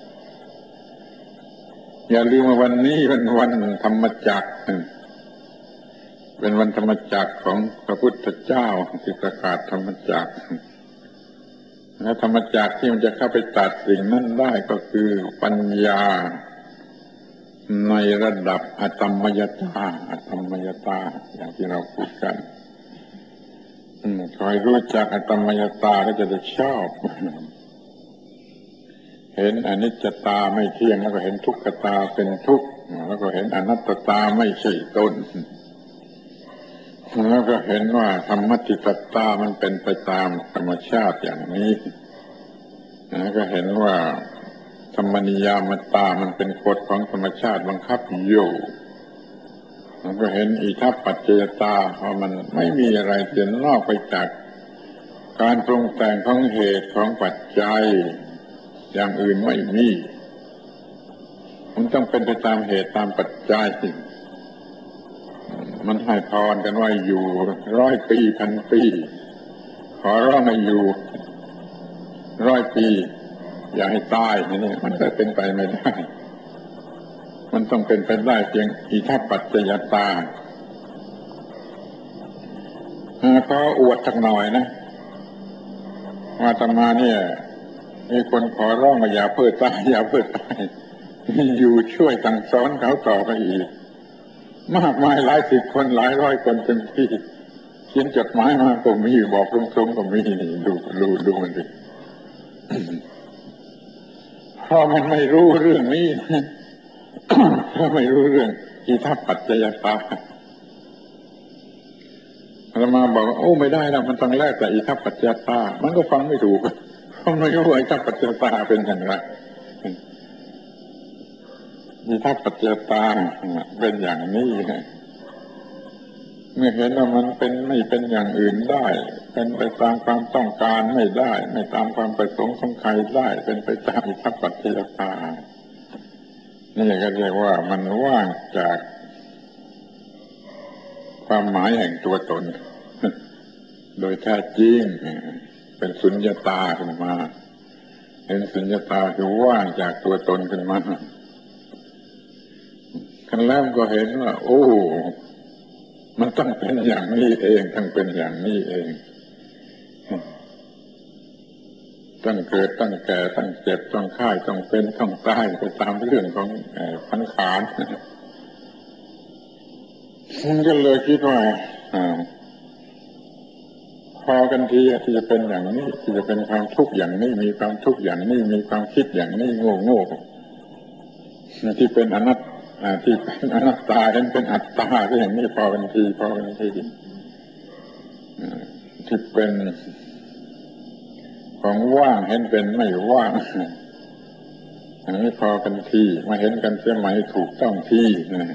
อย่าลืมว่าวันนี้เป็นวันธรรมจักรเป็นวันธรรมจักรของพระพุทธเจ้าที่ประกาศธรรมจักรและธรรมจักรที่มันจะเข้าไปตัดสิ่งนั้นได้ก็คือปัญญาในระดับอธรรมยตาอย่างที่เราพูดกันคอยรู้จักอธรรมยตาก็จะได้ชอบเห็นอนิจจตาไม่เที่ยงแล้วก็เห็นทุกขตาเป็นทุกข์แล้วก็เห็นอนัตตาไม่ใช่ตนแล้วก็เห็นว่าธรรมติตตามันเป็นไปตามธรรมชาติอย่างนี้แล้วก็เห็นว่าธรรมนิยามตามันเป็นกฎของธรรมชาติบังคับอยู่แล้วก็เห็นอิทัปปัจจยตาว่ามันไม่มีอะไรเสียนอกไปจากการปรุงแต่งของเหตุของปัจจัยอย่างอื่นไม่มีมันต้องเป็นไปตามเหตุตามปัจจัยมันให้พรกันว่าอยู่100 ปีพันปีขอร้องให้อยู่100 ปีอย่าให้ตายนี่มันก็เป็นไปไม่ได้มันต้องเป็นไปได้เพียงอิทัปปัจจยตาขออวดสักหน่อยนะอาตมาเนี่ยมีคนขอร้องว่าอย่าเพิ่งตายอยู่ช่วยสั่งสอนเขาต่อไปอีกมากมายหลายสิบคนหลายร้อยคนเป็นที่ขียนจดหมายมาก็มีบอกตรงๆก็มีนี่ดูมันดิเพราะมันไม่รู้เรื่องนี้เพราะไม่รู้เรื่องอิทัปปัจจยตาเรามาบอกโอ้ไม่ได้แล้วมันต้องแลกแต่อิทัปปัจจยตามันก็ฟังไม่ถูกเพราะไม่รู้อิทัปปัจจยตาเป็นอย่างไรอิทัปปัจจยตาเป็นอย่างนี้เมื่อเห็นว่ามันเป็นไม่เป็นอย่างอื่นได้เป็นไปตามความต้องการไม่ได้ไม่ตามความประสงค์ของใครได้เป็นไปตามอิทัปปัจจยตานี่ก็เรียกว่ามันว่างจากความหมายแห่งตัวตนโดยแท้จริงเป็นสุญญตาขึ้นมาเห็นสุญญตาคือว่างจากตัวตนขึ้นมาขั้นแรกก็เห็นว่าโอ้มันต้องเป็นอย่างนี้เองต้องเป็นอย่างนี้เองต้องเกิดต้องแก่ต้องเจ็บต้องไข้ต้องเป็นต้องตายไปตามเรื่องของขันธ์ขันธ์มันก็เลยคิดว่าพอกันทีที่จะเป็นอย่างนี้ที่จะเป็นความทุกข์อย่างนี้มีความทุกข์อย่างนี้มีความคิดอย่างนี้โง่ที่เป็นอนัตที่เป็นอนัตตาเห็นเป็นอัตตาที่อย่างนี้พอกันทีที่เป็นของว่างเห็นเป็นไม่ว่างอย่างนี้พอกันทีมาเห็นกันเสียไหมถูกต้องที่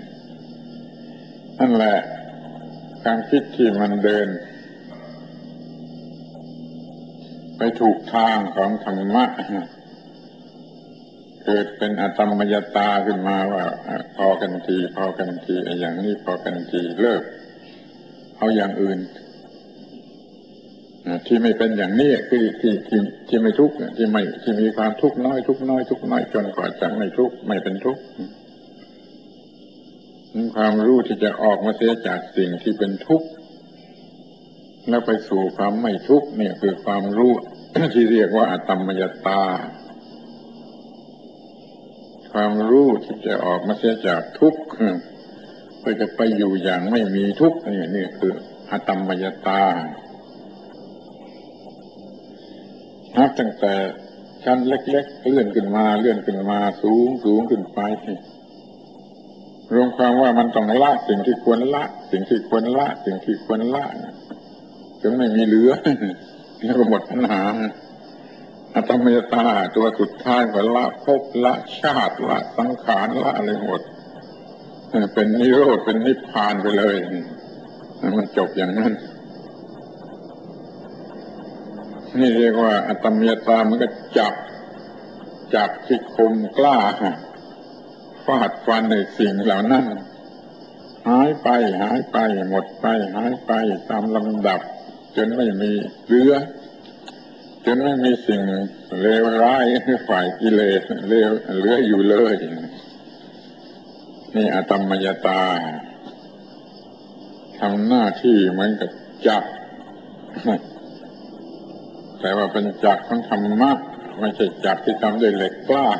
นั่นแหละความคิดที่มันเดินไปถูกทางของธรรมะเกิดเป็นอตมมยตาขึ้นมาว่าพอกันทีอย่างนี้พอกันทีเลิกเอาอย่างอื่นที่ไม่เป็นอย่างนี้คือที่ไม่ทุกข์ที่มีความทุกข์น้อยจนกว่าจะไม่ทุกข์ไม่เป็นทุกข์ความรู้ที่จะออกมาเสียจากสิ่งที่เป็นทุกข์แล้วไปสู่ความไม่ทุกข์เนี่ยคือความรู้ที่เรียกว่าอตมมยตาความรู้ที่จะออกมาเสียจากทุกข์เพื่อจะไปอยู่อย่างไม่มีทุกข์นี่คืออตมมยตานับตั้งแต่ชั้นเล็กๆเลื่อนขึ้นมาสูงขึ้นไปรวมความว่ามันต้องละสิ่งที่ควรละจนไม่มีเหลือแล้วก็หมดปัญหาอตมมยตาตัวสุดท้ายก็ละภพละชาติละสังขารละอะไรหมดเป็นนิโรธเป็นนิพพานไปเลยมันจบอย่างนั้นนี่เรียกว่าอตมมยตามันก็จับที่คมกล้าฟาดฟันในสิ่งเหล่านั้นหายไปหมดไปหายไปตามลำดับจนไม่มีเหลือจนไม่มีสิ่งเลวร้ายฝ่ายกิเลสเลวเหลืออยู่เลยนี่อตมมยตาทำหน้าที่เหมือนกับจับแต่ว่าเป็นจักรของธรรมะไม่ใช่จักรที่ทำด้วยเหล็กกล้า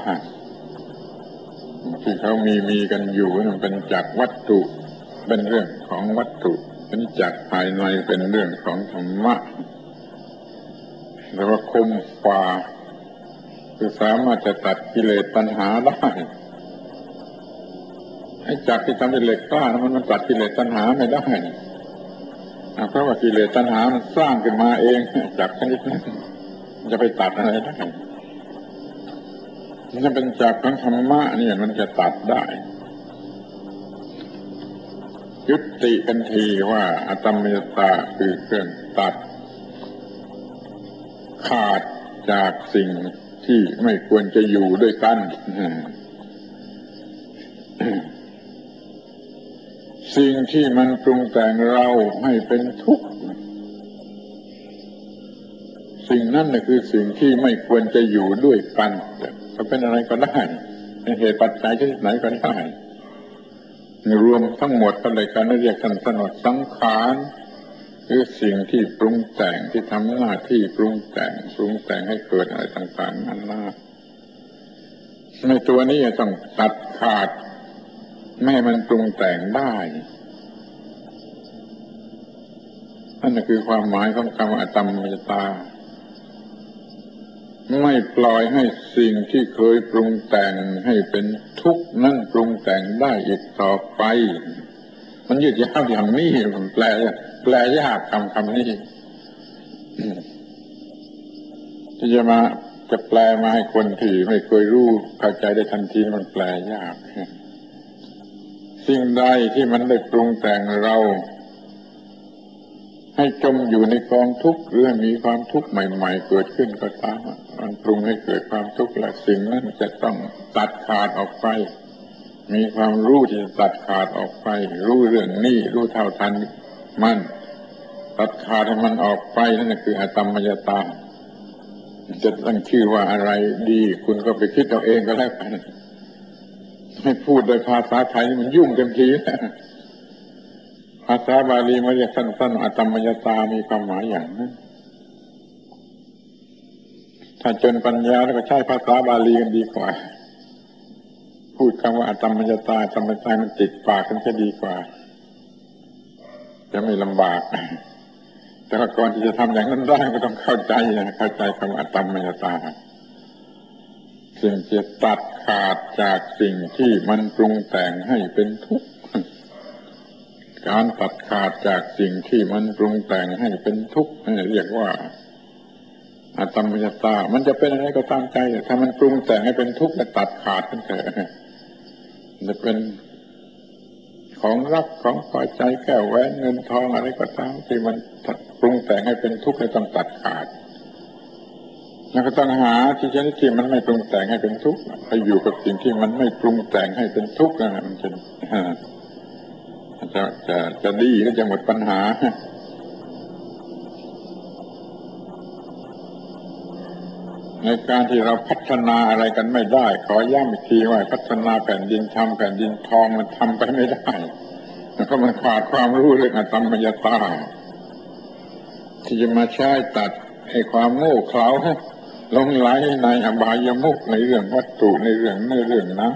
ที่เขามีกันอยู่นั่นเป็นจักรวัตถุเป็นเรื่องของวัตถุเป็นจักรภายในเป็นเรื่องของธรรมะแต่ว่าคมกว่าคือสามารถจะตัดกิเลสตัณหาได้ไอ้จักรที่ทำด้วยเหล็กกล้ามันตัดกิเลสตัณหาไม่ได้เพราะว่ากิเลสตัณหามันสร้างขึ้นมาเองจักรชนิดนั้นจะไปตัดอะไรได้ถ้าเป็นจักรของธรรมะเนี่ยมันจะตัดได้ยุติกันทีว่าอตมมยตาคือเครื่องตัดขาดจากสิ่งที่ไม่ควรจะอยู่ด้วยกันสิ่งที่มันปรุงแต่งเราให้เป็นทุกข์สิ่งนั้นน่ะคือสิ่งที่ไม่ควรจะอยู่ด้วยกันจะเป็นอะไรก็ได้เป็นเหตุปัจจัยชนิดไหนก็ได้รวมทั้งหมดกันเลยกันเรียกสั้นๆว่าสังขารคือสิ่งที่ปรุงแต่งที่ทำหน้าที่ปรุงแต่งให้เกิดอะไรต่างๆนานาในตัวนี้ต้องตัดขาดไม่ให้มันปรุงแต่งได้นั่นคือความหมายของคำว่าอตัมมยตาไม่ปล่อยให้สิ่งที่เคยปรุงแต่งให้เป็นทุกข์นั่นปรุงแต่งได้อีกต่อไปมันยืดยาวอย่างนี้มันแปลยากคำนี้ที่จะแปลมาให้คนที่ไม่เคยรู้เข้าใจได้ทันทีมันแปลยากสิ่งใดที่มันได้ปรุงแต่งเราให้จมอยู่ในกองทุกข์หรือมีความทุกข์ใหม่ๆเกิดขึ้นก็ตามมันปรุงให้เกิดความทุกข์และสิ่งนั้นจะต้องตัดขาดออกไปมีความรู้ที่จะตัดขาดออกไปรู้เรื่องนี้รู้เท่าทันมันตัดขาดให้มันออกไปนั่นคืออตัมมยตาจะตั้งชื่อว่าอะไรดีคุณก็ไปคิดเอาเองก็แล้วกันให้พูดโดยภาษาไทยมันยุ่งเต็มทีภาษาบาลีมันเรียกสั้นๆอตัมมยตามีความหมายอย่างนั้นถ้าจนปัญญาแล้วก็ใช้ภาษาบาลีกันดีกว่าพูดคำว่าอตัมมยตาธรรมชาติมันติดปากกันจะดีกว่าจะไม่ลำบากแต่ว่าก่อนที่จะทำอย่างนั้นได้ก็ต้องเข้าใจคำว่าอตัมมยตาสิ่งจะตัดขาดจากสิ่งที่มันปรุงแต่งให้เป็นทุกข์การตัดขาดจากสิ่งที่มันปรุงแต่งให้เป็นทุกข์เรียกว่าอตัมมยตามันจะเป็นอะไรก็ตามใจถ้ามันปรุงแต่งให้เป็นทุกข์จะตัดขาดตั้งแต่จะเป็นของรักของพอใจแก้วแหวนเงินทองอะไรก็ตามที่มันปรุงแต่งให้เป็นทุกข์ต้องตัดขาดแล้วก็ต้องหาที่ชนิดที่มันไม่ปรุงแต่งให้เป็นทุกข์ไปอยู่กับสิ่งที่มันไม่ปรุงแต่งให้เป็นทุกข์นะมันจะดีก็จะหมดปัญหาในการที่เราพัฒนาอะไรกันไม่ได้ขอย้ำอีกทีว่าพัฒนาแผ่นดินทำแผ่นดินทองมันทำไปไม่ได้เพราะมันขาดความรู้เรื่องอตัมมยตาที่จะมาใช้ตัดให้ความโง่เขลาหลงไหลในอบายมุขในเรื่องวัตถุในเรื่องเนื้อเรื่องนั้น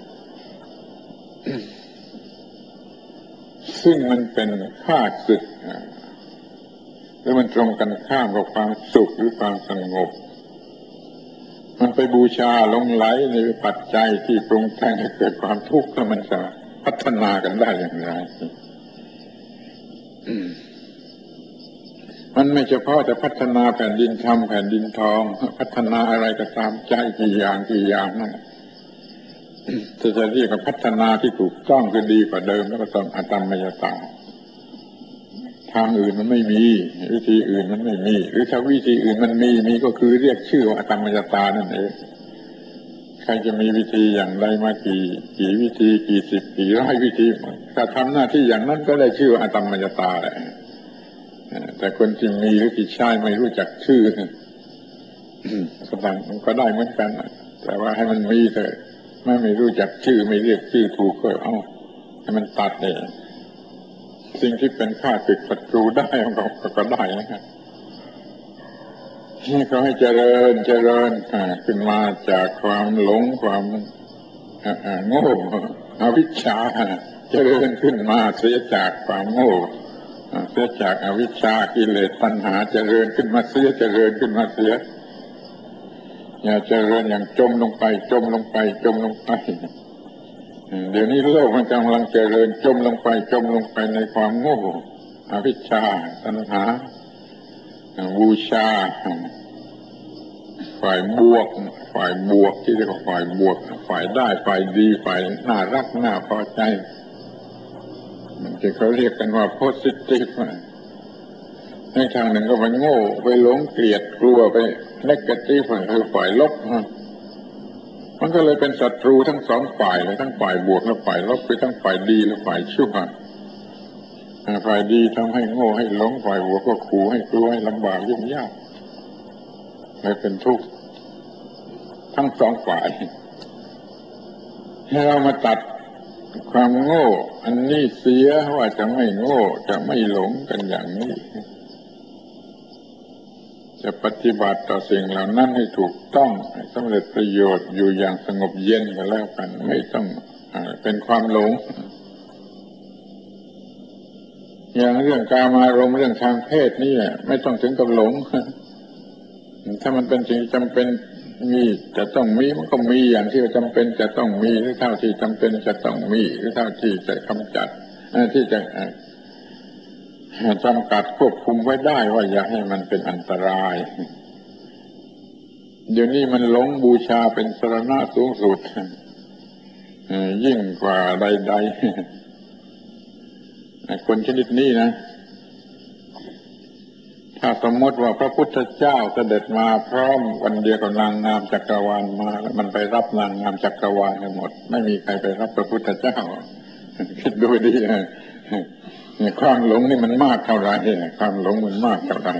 ซึ่งมันเป็นข้าศึกหรือมันตรงกันข้ามกับความสุขหรือความสงบมันไปบูชาหลงไหลในปัจจัยที่ปรุงแต่งให้เกิดความทุกข์แล้วมันจะพัฒนากันได้อย่างไรมันไม่เฉพาะแต่พัฒนาแผ่นดินทำแผ่นดินทองพัฒนาอะไรก็ตามใจกี่อย่างนั่นจะเรียกว่าพัฒนาที่ถูกต้องคือดีกว่าเดิมแล้วก็ต้องอตัมมยตาทางอื่นมันไม่มีวิธีอื่นมันไม่มีหรือถ้าวิธีอื่นมันมีก็คือเรียกชื่อว่าอตัมมยตานั่นเองใครจะมีวิธีอย่างไรมากี่วิธีกี่สิบกี่ร้อยวิธีถ้าทำหน้าที่อย่างนั้นก็ได้ชื่อว่าอตัมมยตาแหละแต่คนที่มีหรือที่ใช้ไม่รู้จักชื่อก็ได้เหมือนกันแต่ว่าให้มันมีเถอะไม่รู้จักชื่อไม่เรียกชื่อถูกก็เอาให้มันตัดเองสิ่งที่เป็นข้าศึกศัตรูได้ก็ได้นะครับนี่เขาให้เจริญขึ้นมาจากความหลงความโง่อวิชชาเจริญขึ้นมาเสียจากความโง่เสียจากอวิชชากิเลสตัณหาเจริญขึ้นมาเสียเจริญขึ้นมาเสียอย่าเจริญอย่างจมลงไปเดี๋ยวนี้โลกมันกำลังเจริญจมลงไปในความโง่อวิชชาตัณหาบูชาฝ่ายบวกที่เรียกว่าฝ่ายบวกฝ่ายได้ฝ่ายดีฝ่ายน่ารักน่าพอใจที่เขาเรียกกันว่า positive ในทางหนึ่งก็ไปโง่ไปหลงเกลียดกลัวไป negative คือฝ่ายลบมันก็เลยเป็นศัตรูทั้งสองฝ่ายเลยทั้งฝ่ายบวกและฝ่ายลบคือทั้งฝ่ายดีและฝ่ายชั่วฝ่ายดีทำให้โง่ให้หลงฝ่ายบวกก็ขู่ให้กลัวให้ลำบากยุ่งยากเลยเป็นทุกข์ทั้งสองฝ่ายให้เรามาตัดความโง่อันนี้เสียว่าจะไม่โง่จะไม่หลงกันอย่างนี้จะปฏิบัติต่อสิ่งเหล่านั้นให้ถูกต้องให้สำเร็จประโยชน์อยู่อย่างสงบเย็นกันแล้วกันไม่ต้องเป็นความหลงอย่างเรื่องกามารมณ์เรื่องทางเพศนี่ไม่ต้องถึงกับหลงถ้ามันเป็นสิ่งจำเป็นมีจะต้องมีมันก็มีอย่างที่จำเป็นจะต้องมีหรือเท่าที่จำเป็นจะต้องมีหรือเท่าที่จะกำจัดที่จะจำกัดควบคุมไว้ได้ว่าอย่าให้มันเป็นอันตรายเดี๋ยวนี้มันหลงบูชาเป็นสรณะสูงสุดยิ่งกว่าใดๆคนชนิดนี้นะถ้าสมมติว่าพระพุทธเจ้าเสด็จมาพร้อมวันเดียวกับนางงามจักรวาลมาแล้วมันไปรับนางงามจักรวาลกันหมดไม่มีใครไปรับพระพุทธเจ้าคิดดูดีความหลงนี่มันมากเท่าไหร่ความหลงมันมากเท่าไหร่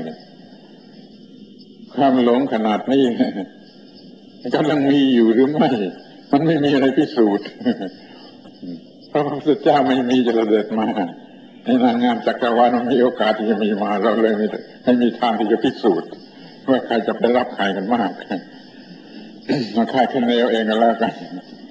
ความหลงขนาดนี้กำลังมีอยู่หรือไม่มันไม่มีอะไรพิสูจน์พระพุทธเจ้าไม่มีจะเสด็จมาในนางงามจักรวาลมันมีโอกาสที่จะมีมาเราเลยไม่มีทางที่จะพิสูจน์ว่าใครจะไปรับใครกันมากมาคายคะเนเอาเองกันแล้วกัน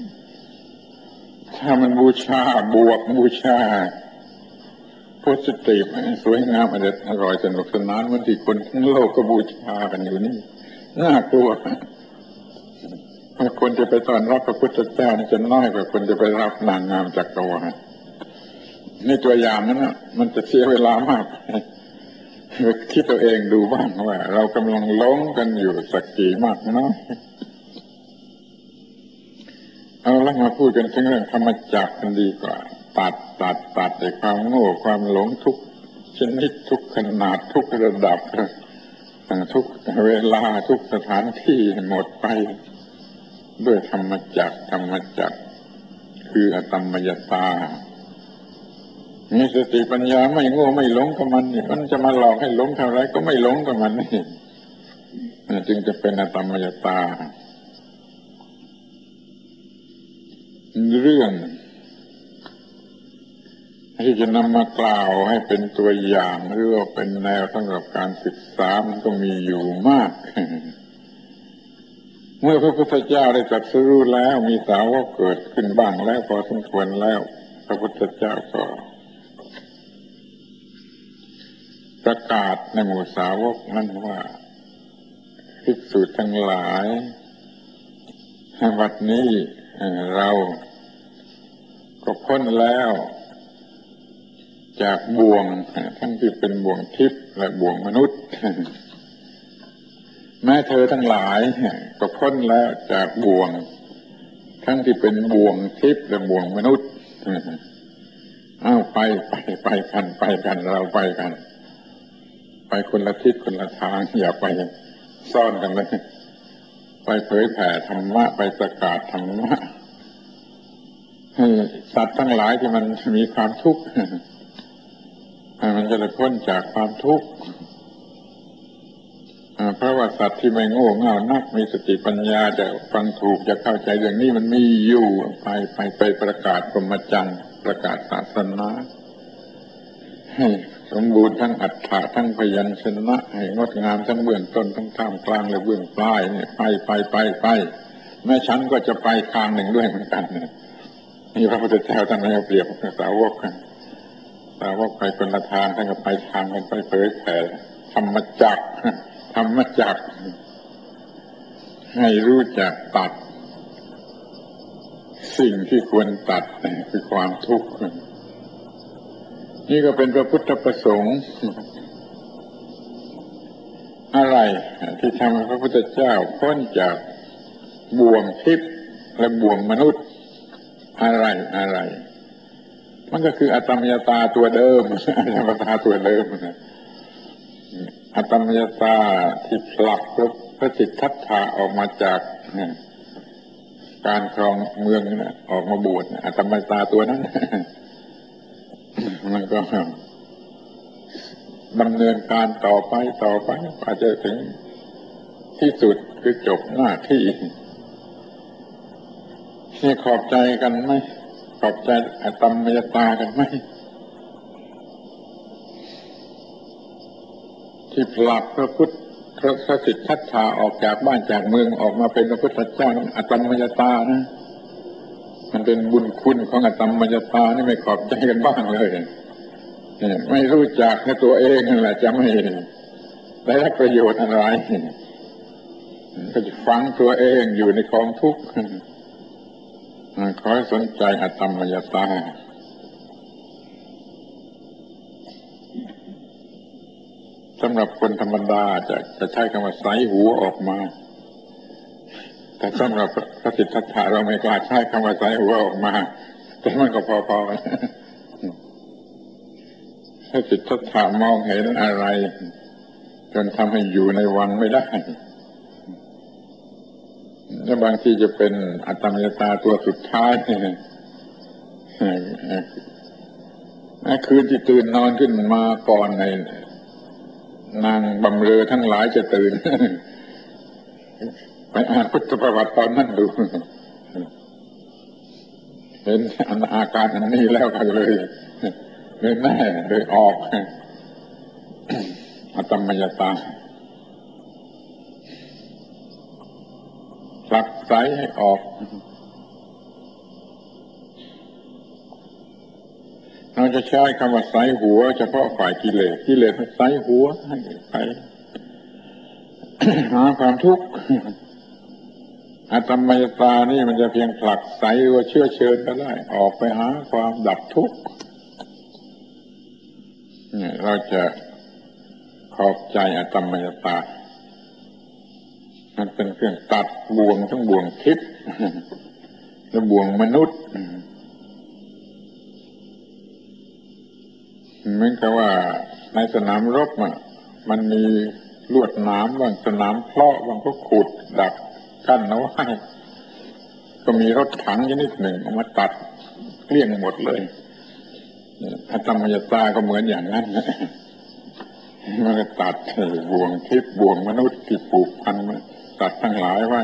ถ้ามันบูชาบวกบูชาโพสิทีฟสวยงามอร่อยสนุกสนานเหมือนที่คนทั้งโลกก็บูชากันอยู่นี่น่ากลัวคนจะไปต้อนรับพระพุทธเจ้านี่จะน้อยกว่าคนจะไปรับนางงามจักรวาลนี่ตัวอย่างนั้นนะมันจะเสียเวลามากคิดตัวเองดูบ้างว่าเรากำลังหลงกันอยู่สักกี่มากน้อยเอาละมาพูดกันถึงเรื่องธรรมจักรกันดีกว่าตัดไอ้ความโง่ความหลงทุกชนิดทุกขนาดทุกระดับทุกเวลาทุกสถานที่หมดไปด้วยธรรมจักรคืออตมมยตามีสติปัญญาไม่โง่ไม่หลงกับมันนี่มันจะมาหลอกให้หลงเท่าไรก็ไม่หลงกับมันนี่จึงจะเป็นอตมมยตาเรื่องที่จะนำมากล่าวให้เป็นตัวอย่างหรือว่าเป็นแนวสำหรับการศึกษามันก็มีอยู่มากเมื่อพระพุทธเจ้าได้ตรัสรู้แล้วมีสาวกเกิดขึ้นบ้างแล้วพอสมควรแล้วพระพุทธเจ้าก็ประกาศในหมู่สาวกนั้นว่าภิกษุทั้งหลายบัดนี้เราก็พ้นแล้วจากบ่วงทั้งที่เป็นบ่วงทิพย์และบ่วงมนุษย์แม้เธอทั้งหลายก็พ้นแล้วจากบ่วงทั้งที่เป็นบ่วงทิพย์และบ่วงมนุษย์อ้าวไปกันเราไปกันไปคนละทิศคนละทางอย่าไปซ่อนกันเลยไปเผยแผ่ธรรมะไปประกาศธรรมะให้สัตว์ทั้งหลายที่มันมีความทุกข์มันจะได้พ้นจากความทุกข์เพราะว่าสัตว์ที่ไม่โง่เง่านักมีสติปัญญาจะฟังถูกจะเข้าใจเรื่องนี้มันมีอยู่ไปประกาศพรหมจรรย์ประกาศศาสนาให้สมบูรณ์ทั้งอัฏฐะทั้งพยัญชนะให้งดงามทั้งเบื้องต้นทั้งท่ามกลางและเบื้องปลายเนี่ยไปแม้ฉันก็จะไปทางหนึ่งด้วยเหมือนกันนี่พระพุทธเจ้าท่านไม่เอาเปรียบสาวกไปคนละทางท่านก็ไปทางกันไปเผยแผ่ธรรมจักรให้รู้จักตัดสิ่งที่ควรตัดคือความทุกข์นี่ก็เป็นพระพุทธประสงค์อะไรที่ทำให้พระพุทธเจ้าพ้นจากบ่วงทิพย์และบ่วงมนุษย์อะไรมันก็คืออตมยตาตัวเดิมอตมยตาตัวเดิมอตมยตาที่ผลักพระสิทธัตถะออกมาจากการครองเมืองนะออกมาบวชอตมยตาตัวนั้นมันก็ดำเนินการต่อไปกว่าจะถึงที่สุดคือจบหน้าที่นี่ขอบใจกันไหมขอบใจอตมยตากันไหมที่ผลักพระสิทธัตถะออกจากบ้านจากเมืองออกมาเป็นพระพุทธเจ้านั้นอตมยตานะมันเป็นบุญคุณของอตมยตานี่ไม่ขอบใจกันบ้างเลยไม่รู้จักในตัวเองนั่นแหละจะไม่ได้รับประโยชน์อะไรก็จะฟังตัวเองอยู่ในกองทุกข์ขอให้สนใจอตมยตาสำหรับคนธรรมดาจะใช้คำว่าใส่หัวออกมาแต่สำหรับพระสิทธัตถะเราไม่กล้าใช้คำว่าใส่หัวออกมาแต่มันก็พอๆพระสิทธัตถะมองเห็นอะไรจนทำให้อยู่ในวังไม่ได้และบางทีจะเป็นอตมยตาตัวสุดท้ายคืนที่ตื่นนอนขึ้นมาก่อนในนางบำเรอทั้งหลายจะตื่นไปอ่านพุทธประวัติตอนนั้นดูเห็นอาการอันนี้แล้วก็เลยแน่เลยออกอตมยตาผลักไสให้ออกเราจะใช้คำว่าไสหัวเฉพาะฝ่ายกิเลสมันไสหัวให้ไปหาความทุกข์อตมยตานี่มันจะเพียงผลักไสหรือว่าเชื้อเชิญก็ได้ออกไปหาความดับทุกข์เราจะขอบใจอตมยตามันเป็นเครื่องตัดบ่วงทั้งบ่วงทิพย์และบ่วงมนุษย์เหมือนกับว่าในสนามรบมันมีลวดหนามบางสนามเพลาะบางก็ขุดดักกั้นเอาไว้ก็มีรถถังชนิดหนึ่งเอามาตัดเกลี้ยงหมดเลยอตมยตาก็เหมือนอย่างนั้นมันก็ตัดบ่วงทิพย์บ่วงมนุษย์ที่ผูกพันมันตัดทั้งหลายไว้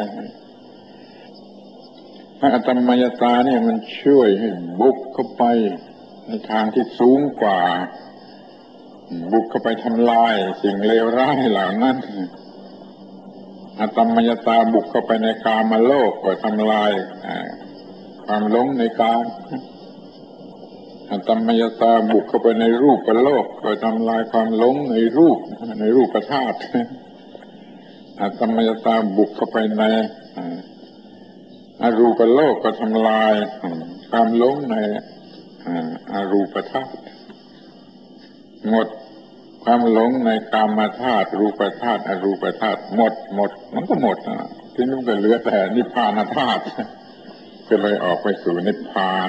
ถ้าอตมยตาเนี่ยมันช่วยให้บุกเข้าไปในทางที่สูงกว่าบุกเข้าไปทำลายสิ่งเลวร้ายเหล่านั้นอตมยตาบุกเข้าไปในกามโลกก็ทำลายความหลงในกามอตมยตาบุกเข้าไปในรูปโลกก็ทำลายความหลงในรูปธาตุอตมยตาบุกเข้าไปในอรูปโลกก็ทำลายความหลงในอรูปธาตุหมดความหลงในกามธาตุรูปธาตุอรูปธาตุหมดมันก็หมดทีนี้ก็เหลือแต่นิพพานธาตุก็เลยออกไปสู่นิพพาน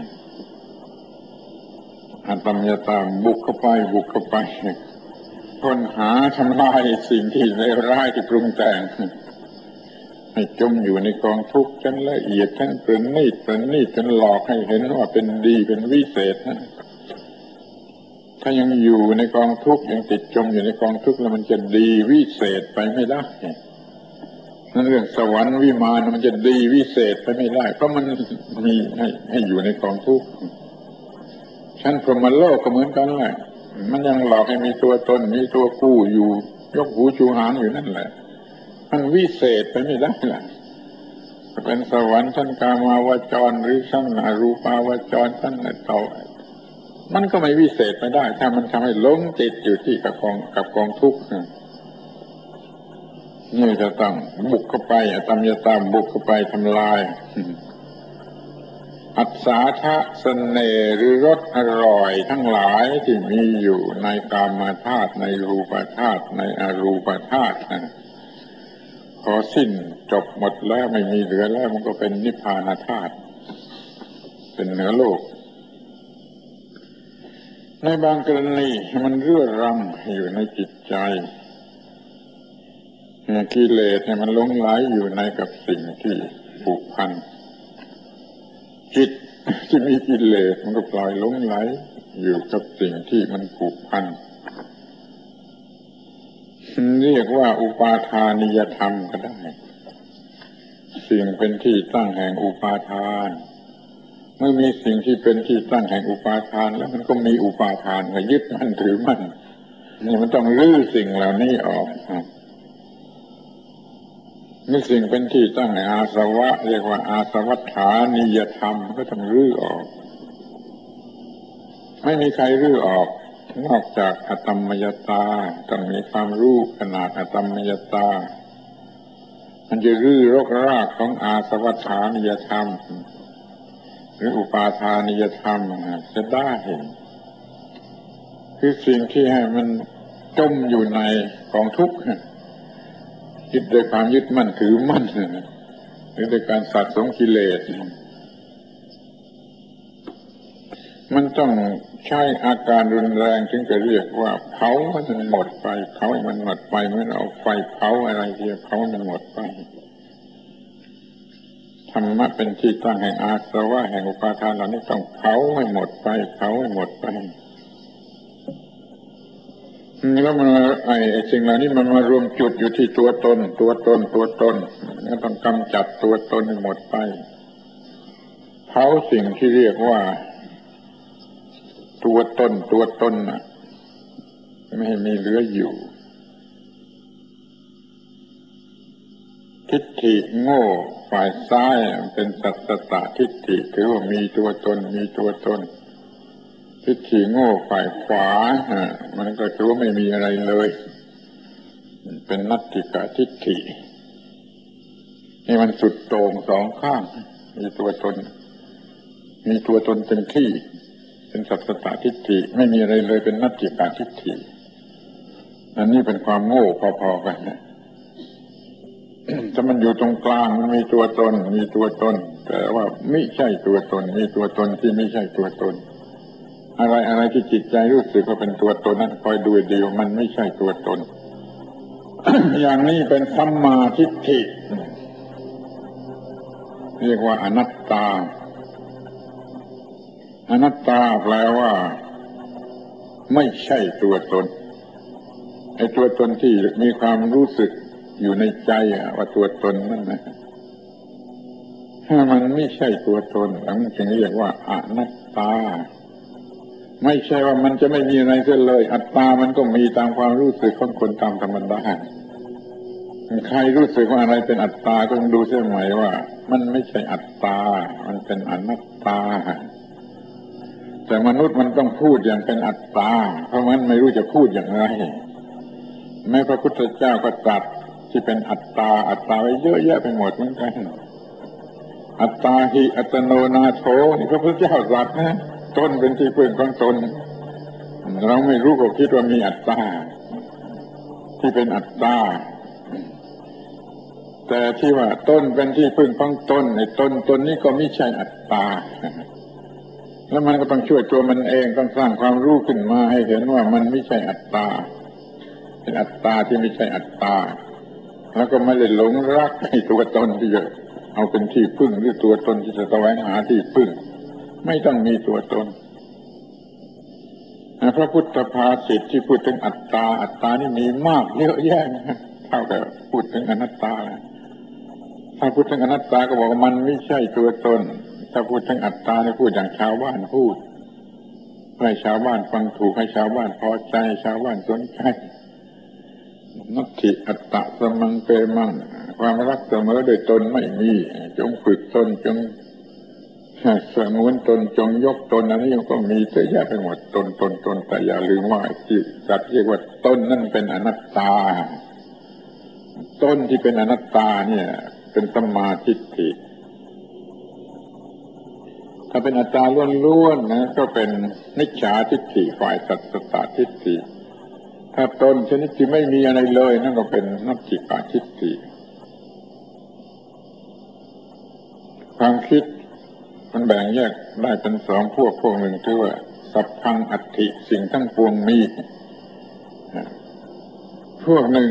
อตมยตาบุกเข้าไปค้นหาทำลายสิ่งที่เลวร้ายที่ปรุงแต่งให้จมอยู่ในกองทุกข์จนละเอียดจนประณีตจนหลอกให้เห็นว่าเป็นดีเป็นวิเศษถ้ายังอยู่ในกองทุกข์ยังติดจมอยู่ในกองทุกข์แล้วมันจะดีวิเศษไปไม่ได้นั่นเรื่องสวรรค์วิมานมันจะดีวิเศษไปไม่ได้เพราะมันมีให้อยู่ในกองทุกข์ชั้นพรหมโลกก็เหมือนกันแหละมันยังหลอกให้มีตัวตนมีตัวกู้อยู่ยกหูชูหางอยู่นั่นแหละมันวิเศษไปไม่ได้ล่ะจะเป็นสวรรค์ชั้นกามาวจรหรือชั้นอรูปาวจรชั้นเต่ามันก็ไม่วิเศษไปได้ถ้ามันทำให้หลงติดอยู่ที่กับกองทุกข์นี่จะต้องบุกเข้าไปอตมยตาบุกเข้าไปทำลายอัศาทะเสน่ห์หรือรสอร่อยทั้งหลายที่มีอยู่ในกามธาตุในรูปธาตุในอรูปธาตุพอสิ้นจบหมดแล้วไม่มีเหลือแล้วมันก็เป็นนิพพานธาตุเป็นเหนือโลกในบางกรณีมันเรื่อรังอยู่ในจิตใจกิเลสมันหลงไหลอยู่ในกับสิ่งที่ผูกพันจิตที่มีกิเลสมันก็ปล่อยหลงไหลอยู่กับสิ่งที่มันผูกพันเรียกว่าอุปาทานิยธรรมก็ได้สิ่งเป็นที่ตั้งแห่งอุปาทานเมื่อมีสิ่งที่เป็นที่ตั้งแห่งอุปาทานแล้วมันก็มีอุปาทานก็ยึดมั่นถือมั่นนี่มันต้องรื้อสิ่งเหล่านี้ออกมีสิ่งเป็นที่ตั้งแห่งอาสวะเรียกว่าอาสวัฏฐานิยธรรมก็ต้องรื้อออกไม่มีใครรื้อออกนอกจากอตมมยตาต้องมีความรู้ขนาดอตมมยตามันจะรื้อรกรากของอาสวัฏฐานิยธรรมหรืออุปาทานิยธรรมจะได้คือสิ่งที่ให้มันจมอยู่ในกองทุกข์คิดโดยความยึดมั่นถือมั่นหรือโดยการสะสมกิเลสมันต้องใช้อาการรุนแรงถึงจะเรียกว่าเผามันหมดไปเผามันหมดไปเหมือนเอาไฟเผาอะไรที่เผามันหมดไปธรรมะเป็นที่ตั้งแห่งอาสวะแห่งอุปาทานเหล่านี้ต้องเผาให้หมดไปเผาให้หมดไปแล้วมันไอ้สิ่งเหล่านี้มันมารวมจุดอยู่ที่ตัวตนก็ต้องกำจัดตัวตนให้หมดไปเผาสิ่งที่เรียกว่าตัวตนน่ะไม่ให้มีเหลืออยู่ทิฏฐิโง่ฝ่ายซ้ายเป็นสัตตะทิฏฐิถือว่ามีตัวตนทิฏฐิโง่ฝ่ายขวามันก็ถือว่าไม่มีอะไรเลยเป็นนัตถิกะทิฏฐินี่มันสุดโต่งสองข้างมีตัวตนเต็มที่เป็นสัตตะทิฏฐิไม่มีอะไรเลยเป็นนัตถิกะทิฏฐิอันนี้เป็นความโง่พอๆกันนะถ้ามันอยู่ตรงกลางมันมีตัวตนแต่ว่าไม่ใช่ตัวตนมีตัวตนที่ไม่ใช่ตัวตนอะไรที่จิตใจรู้สึกว่าเป็นตัวตนนั้นคอยดูดีว่ามันไม่ใช่ตัวตน อย่างนี้เป็นสัมมาทิฏฐิเรียกว่าอนัตตาแปลว่าไม่ใช่ตัวตนไอ้ตัวตนที่มีความรู้สึกอยู่ในใจว่าตัวตนนั่นนะถ้ามันไม่ใช่ตัวตนแล้วมันจึงเรียกว่าอนัตตาไม่ใช่ว่ามันจะไม่มีอะไรเสียเลยอัตตามันก็มีตามความรู้สึกของคนตามธรรมดาใครรู้สึกว่าอะไรเป็นอัตตาก็ต้องดูเสียใหม่ว่ามันไม่ใช่อัตตามันเป็นอนัตตาแต่มนุษย์มันต้องพูดอย่างเป็นอัตตาเพราะมันไม่รู้จะพูดอย่างไรแม้พระพุทธเจ้าก็ตรัสที่เป็นอัตตาไว้เยอะแยะไปหมดเหมือนกันอัตตาหิอัตโนนาโถนี่พระพุทธเจ้าตรัสนะตนเป็นที่พึ่งของตนเราไม่รู้ก็คิดว่ามีอัตตาที่เป็นอัตตาแต่ที่ว่าตนเป็นที่พึ่งของตนในตนนี้ก็ไม่ใช่อัตตาแล้วมันก็ต้องช่วยตัวมันเองต้องสร้างความรู้ขึ้นมาให้เห็นว่ามันไม่ใช่อัตตาเป็นอัตตาที่ไม่ใช่อัตตาแล้วก็ไม่ได้หลงรักในตัวตนที่จะเอาเป็นที่พึ่งหรือตัวตนที่จะแสวงหาที่พึ่งไม่ต้องมีตัวตนพระพุทธภาษิตที่พูดถึงอัตตานี่มีมากเยอะแยะนะเท่ากับพูดถึงอนัตตาถ้าพูดถึงอนัตตาก็บอกว่ามันไม่ใช่ตัวตนถ้าพูดถึงอัตตาเนี่ยพูดอย่างชาวบ้านพูดให้ชาวบ้านฟังถูกให้ชาวบ้านพอใจชาวบ้านสนใจนัตถิอัตตะสมังเปมังความรักเสมอโดยตนไม่มีจงฝึกตนจงสงวนตนจงยกตนอันนี้ก็มีเยอะแยะไปหมดตนแต่อย่าลืมว่าที่จัดเรียกว่าตนนั่นเป็นอนัตตาต้นที่เป็นอนัตตาเนี่ยเป็นสัมมาทิฏฐิถ้าเป็นอัตตาล้วนๆนะก็เป็นมิจฉาทิฏฐิฝ่ายสัตตทิฏฐิถ้าตนชนิดที่ไม่มีอะไรเลยนั่นก็เป็นนัตถิกาทิฏฐิความคิดมันแบ่งแยกได้เป็นสองพวกหนึ่งคือว่าสัพพังอัตถิสิ่งทั้งปวงมีพวกหนึ่ง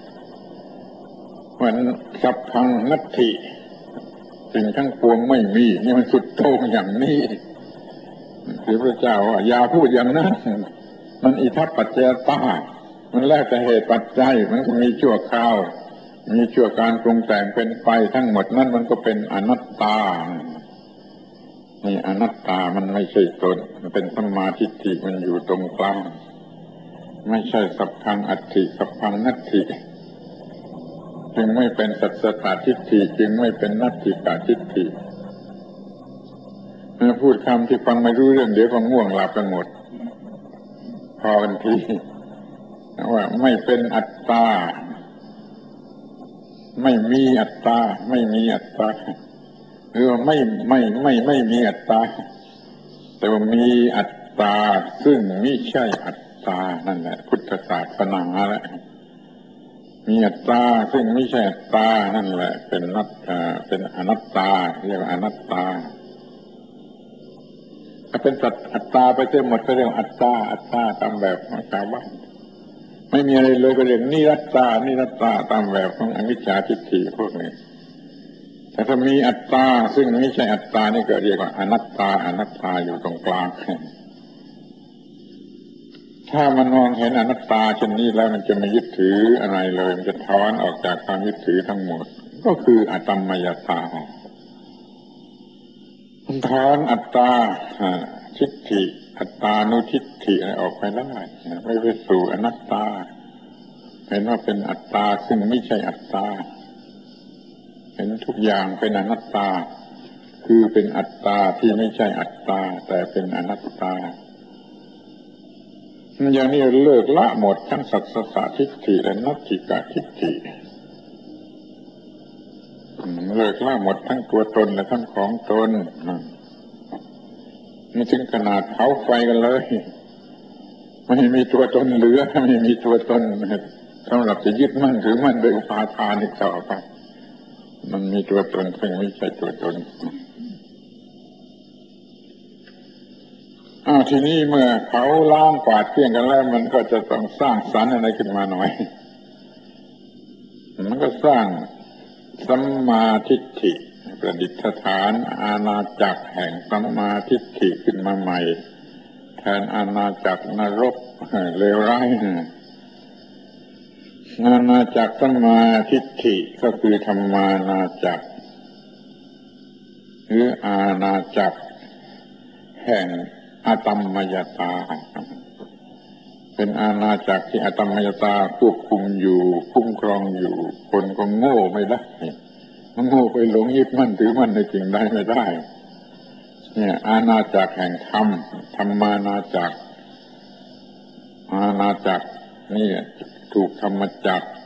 มันสัพพังนัตถิสิ่งทั้งปวงไม่มีนี่มันสุดโต่งอย่างนี้ที่พระเจ้าว่าอย่าพูดอย่างนั้นมันอิทัปปัจจยตามันแล้วแต่เหตุปัจจัยมันก็มีชั่วคราวมีชั่วการปรุงแต่งเป็นไปทั้งหมดนั่นมันก็เป็นอนัตตานี่อนัตตามันไม่ใช่ตนมันเป็นสัมมาทิฏฐิมันอยู่ตรงกลางไม่ใช่สัพพังอัตถิสัพพังนัตถิจึงไม่เป็นสัตตทิฏฐิจึงไม่เป็นนัตถิกาทิฏฐิพูดคำที่ฟังไม่รู้เรื่องเดี๋ยวก็ง่วงหลับกันหมดพอกันทีว่าไม่เป็นอัตตาไม่มีอัตตาไม่มีอัตตาหรือว่าไม่มีอัตตาแต่ว่ามีอัตตาซึ่งไม่ใช่อัตตานั่นแหละพุทธศาสนาแหละมีอัตตาซึ่งไม่ใช่อัตตานั่นแหละเป็นอนัตตาเรียกว่าอนัตตาถ้าเป็นสัตว์อัตตาไปเสียหมดก็เรียกอัตตาอัตตาตามแบบของชาวบ้านไม่มีอะไรเลยก็เรียกนิรัตตานิรัตตาตามแบบของอวิชชาทิฏฐิพวกนี้แต่ถ้ามีอัตตาซึ่งไม่ใช่อัตตานี่ก็เรียกว่าอนัตตาอนัตตาอยู่ตรงกลางถ้ามันมองเห็นอนัตตาเช่นนี้แล้วมันจะไม่ยึดถืออะไรเลยมันจะถอนออกจากความยึดถือทั้งหมดก็คืออตัมมยตามันถอนอัตตาทิฏฐิอัตตานุทิฏฐิอะไรออกไปได้ไปสู่อนัตตาเห็นว่าเป็นอัตตาซึ่งไม่ใช่อัตตาเห็นทุกอย่างเป็นอนัตตาคือเป็นอัตตาที่ไม่ใช่อัตตาแต่เป็นอนัตตาอย่างนี้เลิกละหมดทั้งสัตสสทิฏฐิและนัตถิกะทิฏฐิเลิกละหมดทั้งตัวตนและทั้งของตนนี่ถึงขนาดเผาไฟกันเลยไม่มีตัวตนเหลือไม่มีตัวตนสำหรับจะยึดมั่นถือมั่นโดยอุปาทานอีกต่อไปมันมีตัวตนซึ่งไม่ใช่ตัวตนทีนี้เมื่อเขาล้างกวาดเกลี้ยงกันแล้วมันก็จะต้องสร้างสรรค์อะไรขึ้นมาหน่อยมันก็สร้างสัมมาทิฏฐิประดิษฐานอาณาจักรแห่งสัมมาทิฏฐิขึ้นมาใหม่แทนอาณาจักรนรกเลวร้ายอาณาจักรสัมมาทิฏฐิก็คือธรรมานาจักรหรืออาณาจักรแห่งอตัมมยตาเป็นอาณาจักรที่อตัมมยตาควบคุมอยู่คุ้มครองอยู่คนก็โง่ไม่ได้มันโง่ไปหลงยึดมั่นถือมั่นในสิ่งใดไม่ได้เนี่ยอาณาจักรแห่งธรรมธรรมานาจักรอาณาจักรนี่ถูกธรรมจักร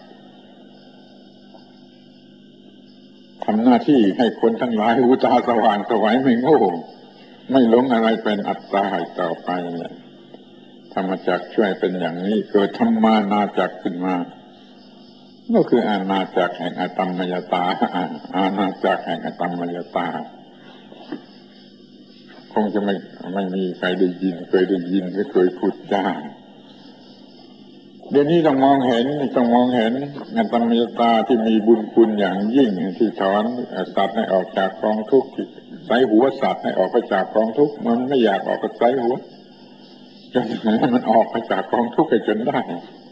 ทำหน้าที่ให้คนทั้งหลายหูตาสว่างไสวไม่โง่ไม่หลงอะไรเป็นอัตตาต่อไปเนี่ยธรรมจักรช่วยเป็นอย่างนี้เกิดธรรมานาจักรขึ้นมาก็คืออาณาจักรแห่งอตัมมยตาอาณาจักรแห่งอตัมมยตาคงจะไม่มีใครได้ยินเคยได้ยินหรือเคยพูดจ้าเดี๋ยวนี้ต้องมองเห็นอตัมมยตาที่มีบุญคุณอย่างยิ่งที่ถอนสัตว์ให้ออกจากกองทุกข์ใส่หัวสัตว์ให้ออกไปจากกองทุกข์มันไม่อยากออกก็ใส่หัวจนมันออกไปจากกองทุกข์จนได้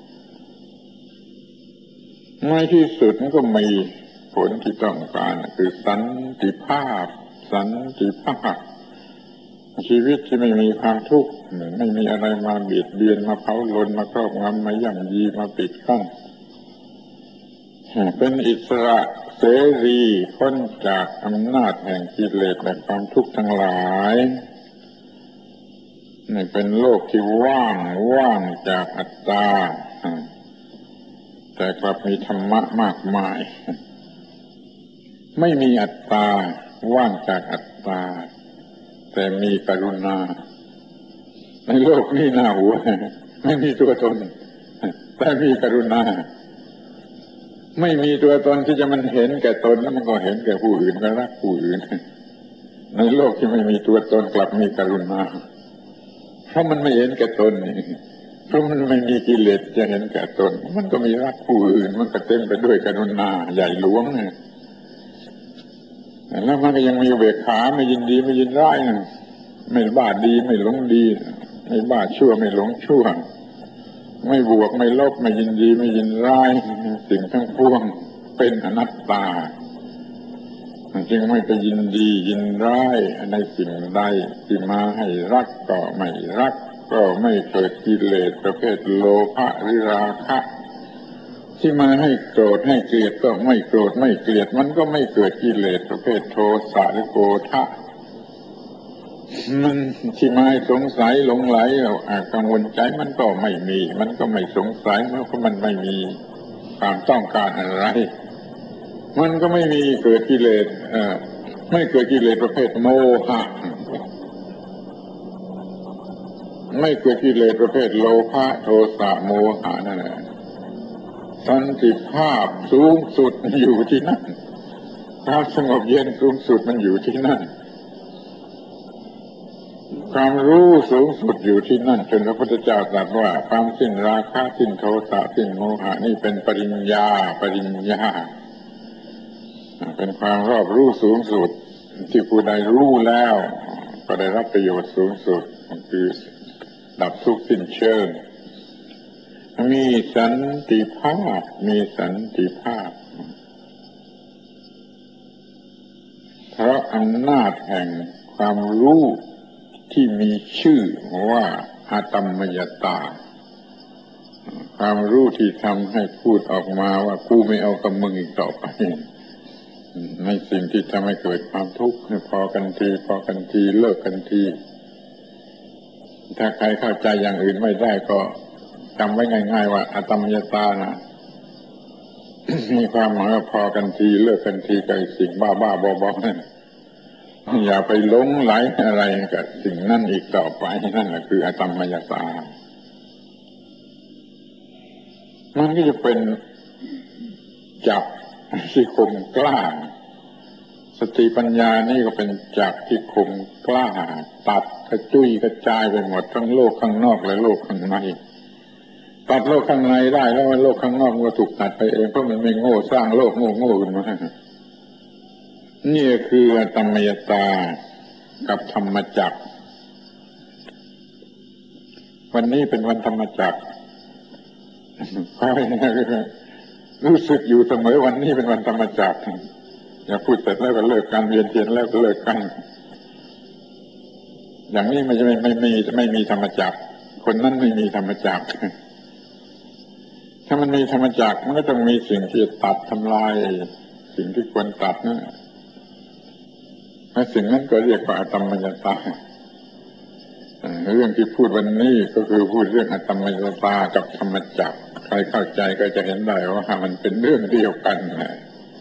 ในที่สุดมันก็มีผลที่ต้องการคือสันติภาพสันติภาพชีวิตที่ไม่มีความทุกข์ไม่มีอะไรมาเบียดเบียนมาเผาลนมาครอบงำมาย่ำยีมาปิดกั้นเป็นอิสระเสรีพ้นจากอำนาจแห่งกิเลสและความทุกข์ทั้งหลายนี่เป็นโลกที่ว่างจากอัตตาแต่กลับมีธรรมะมากมายไม่มีอัตตาว่างจากอัตตาแต่มีกรุณาในโลกนี้น่าหัวไม่มีตัวตนแต่มีกรุณาไม่มีตัวตนที่จะมันเห็นแก่ตนแล้วมันก็เห็นแก่ผู้อื่นก็รักผู้อื่นในโลกที่ไม่มีตัวตนกลับมีกรุณาเพราะมันไม่เห็นแก่ตนเพราะมันไม่มีกิเลสจะเห็นแก่ตนมันก็มีรักผู้อื่นมันก็เต็มไปด้วยกรุณาใหญ่หลวงแล้วมันก็ยังมีอุเบกขาไม่ยินดีไม่ยินร้ายไม่บ้าดีไม่หลงดีไม่บ้าชั่วไม่หลงชั่วไม่บวกไม่ลบไม่ยินดีไม่ยินร้ายสิ่งทั้งปวงเป็นอนัตตาจึงไม่ไปยินดียินร้ายในสิ่งใดที่มาให้รักก็ไม่รักก็ไม่เกิดกิเลสประเภทโลภะหรือราคะที่มาให้โกรธให้เกลียดก็ไม่โกรธไม่เกลียดมันก็ไม่เกิดกิเลสประเภทโทสะหรือโกฏฐะมันที่มาสงสัยหลงไหลกังวลใจมันก็ไม่มี มันก็ไม่สงสัยเพราะมันไม่มีความต้องการอะไรมันก็ไม่มีเกิดกิเลสไม่เกิดกิเลสประเภทโมหะไม่เกิดกิเลสประเภทโลภะโทสะโมหะนั่นแหละสันติภาพสูงสุดอยู่ที่นั่นความสงบเย็นสูงสุดมันอยู่ที่นั่นความรู้สูงสุดอยู่ที่นั่นจนพระพุทธเจ้าตรัสว่าความสิ้นราคะสิ้นโทสะสิ้นโมหะนี่เป็นปริญญาเป็นความรอบรู้สูงสุดที่ผู้ใดรู้แล้วก็ได้รับประโยชน์สูงสุดคือดับทุกข์สิ้นเชิงมีสันติภาพเพราะอำนาจแห่งความรู้ที่มีชื่อว่าอาตมมยตาความรู้ที่ทำให้พูดออกมาว่ากูไม่เอากับมึงอีกต่อไปในสิ่งที่ทำให้เกิดความทุกข์พอกันทีเลิกกันทีถ้าใครเข้าใจอย่างอื่นไม่ได้ก็จำไว้ง่ายๆว่าอาตมมยตานะมีความหมายว่าพอกันทีเลิกกันทีกับสิ่งบ้าๆบอๆนั่นอย่าไปหลงไหลอะไรกับสิ่งนั้นอีกต่อไปนั่นแหละคืออาตมมยตามันก็จะเป็นจับที่คมกล้าสติปัญญานี่ก็เป็นจับที่คมกล้าตัดกระจุยกระจายไปหมดทั้งโลกข้างนอกและโลกข้างในตัดโลกข้างในได้แล้วโลกข้างนอกมันก็ถูกตัดไปเองเพราะมันไม่โง่สร้างโลกโง่ขึ้นมานี่คืออาตมมยตากับธรรมจักรวันนี้เป็นวันธรรมจักรรู้สึกอยู่เสมอวันนี้เป็นวันธรรมจักรอย่าพูดเสร็จแล้วก็เลิกกันเวียนเทียนแล้วก็เลิกกันอย่างนี้ไม่มีธรรมจักรคนนั้นไม่มีธรรมจักรถ้ามันมีธรรมจักรมันก็ต้องมีสิ่งที่ตัดทำลายสิ่งที่ควรตัดนะและสิ่งนั้นก็เรียกว่าอาตมมยตาเรื่องที่พูดวันนี้ก็คือพูดเรื่องอาตมมยตากับธรรมจักรใครเข้าใจก็จะเห็นได้ว่ามันเป็นเรื่องเดียวกันนะ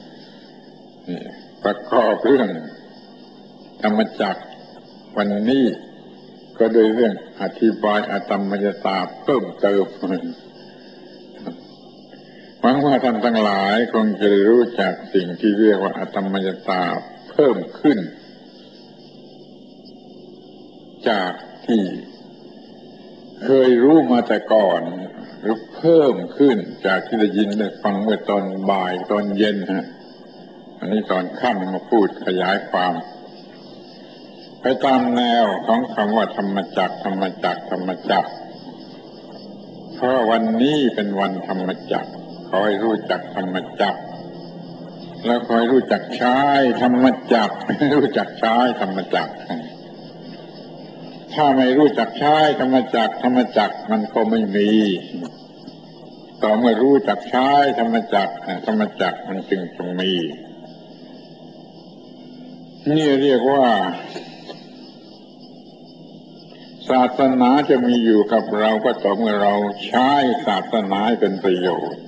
ประกอบเรื่องธรรมจักรวันนี้ก็โดยเรื่องอธิบายอาตมมยตาเพิ่มเติมหวังว่าท่านทั้งหลายคงจะรู้จักสิ่งที่เรียกว่าอาตมมยตาเพิ่มขึ้นจากที่เคยรู้มาแต่ก่อนหรือเพิ่มขึ้นจากที่ได้ยินได้ฟังเมื่อตอนบ่ายตอนเย็นอันนี้ตอนค่ำมาพูดขยายความไปตามแนวของคำว่าธรรมจักรเพราะวันนี้เป็นวันธรรมจักรขอให้รู้จักธรรมจักรแล้วขอให้รู้จักใช้ธรรมจักรรู้จักใช้ธรรมจักรถ้าไม่รู้จักใช้ธรรมจักรมันก็ไม่มีต่อเมื่อรู้จักใช้ธรรมจักรมันจึงจะมีนี่เรียกว่าศาสนาจะมีอยู่กับเราก็ต่อเมื่อเราใช้ศาสนาให้เป็นประโยชน์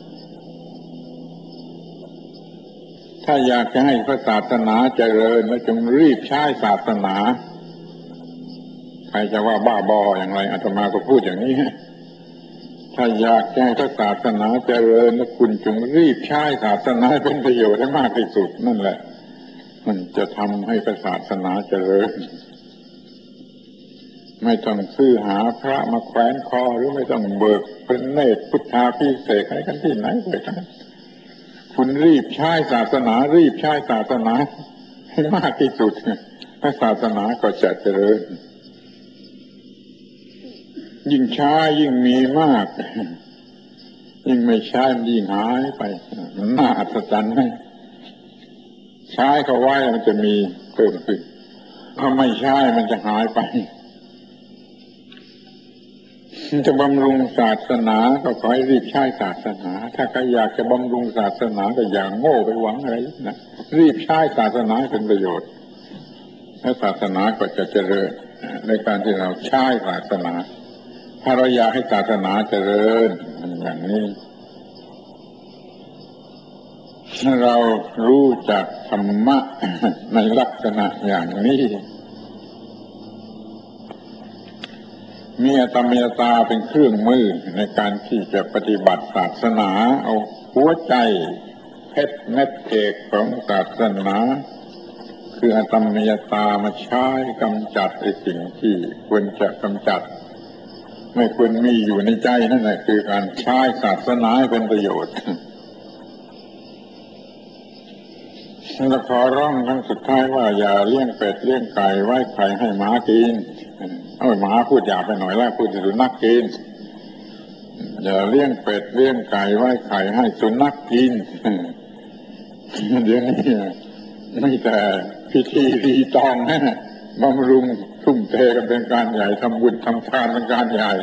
ถ้าอยากจะให้พระศาสนาเจริญแล้วจงรีบใช้ศาสนาใครจะว่าบ้าบออย่างไรอาตมาก็พูดอย่างนี้ถ้าอยากให้พระศาสนาเจริญแล้วคุณจงรีบใช้ศาสนาให้เป็นประโยชน์ให้มากที่สุดนั่นแหละมันจะทำให้พระศาสนาเจริญไม่ต้องซื้อหาพระมาแขวนคอหรือไม่ต้องเบิกเป็นเนตรพุทธาภิเษกให้กันที่ไหนเลยกันคุณรีบใช้ศาสนาให้มากที่สุดพระศาสนาก็จะเจริญยิ่งใช้ยิ่งมีมากยิ่งไม่ใช้มันยิ่งหายไปมันน่าอัศจรรย์ไหมใช้เขาไว้มันจะมีเพิ่มขึ้นถ้าไม่ใช้มันจะหายไปจะบำรุงศาสนาก็ขอให้รีบใช้ศาสนาถ้าใครอยากจะบำรุงศาสนาก็อย่าโง่ไปหวังอะไรนะรีบใช้ศาสนาเป็นประโยชน์พระศาสนาก็จะเจริญในการที่เราใช้ศาสนาถ้าเราอยากให้ศาสนาเจริญอย่างนี้เรารู้จักธรรมะในลักษณะอย่างนี้มีอัตตมยตาเป็นเครื่องมือในการที่จะปฏิบัติศาสนาเอาหัวใจเพชรเม็ดเอกของศาสนาคืออัตตมยตามาใช้กำจัดไอ้สิ่งที่ควรจะกำจัดไม่ควรมีอยู่ในใจนั่นแหละคือการใช้ศาสนาให้เป็นประโยชน์เราขอร้องครั้งสุดท้ายว่าอย่าเลี้ยงเป็ดเลี้ยงไก่ไว้ไข่ให้หมากินหมาพูดหยาบไปหน่อยแล้วพูดถึงสุนัขกินอย่าเลี้ยงเป็ดเลี้ยงไก่ไว้ไข่ให้สุนัขกินเดี๋ยวนี้ไม่แต่พิธีรีตองบำรุงทุ่มเทกันเป็นการใหญ่ทำบุญทำทานเป็นการใหญ่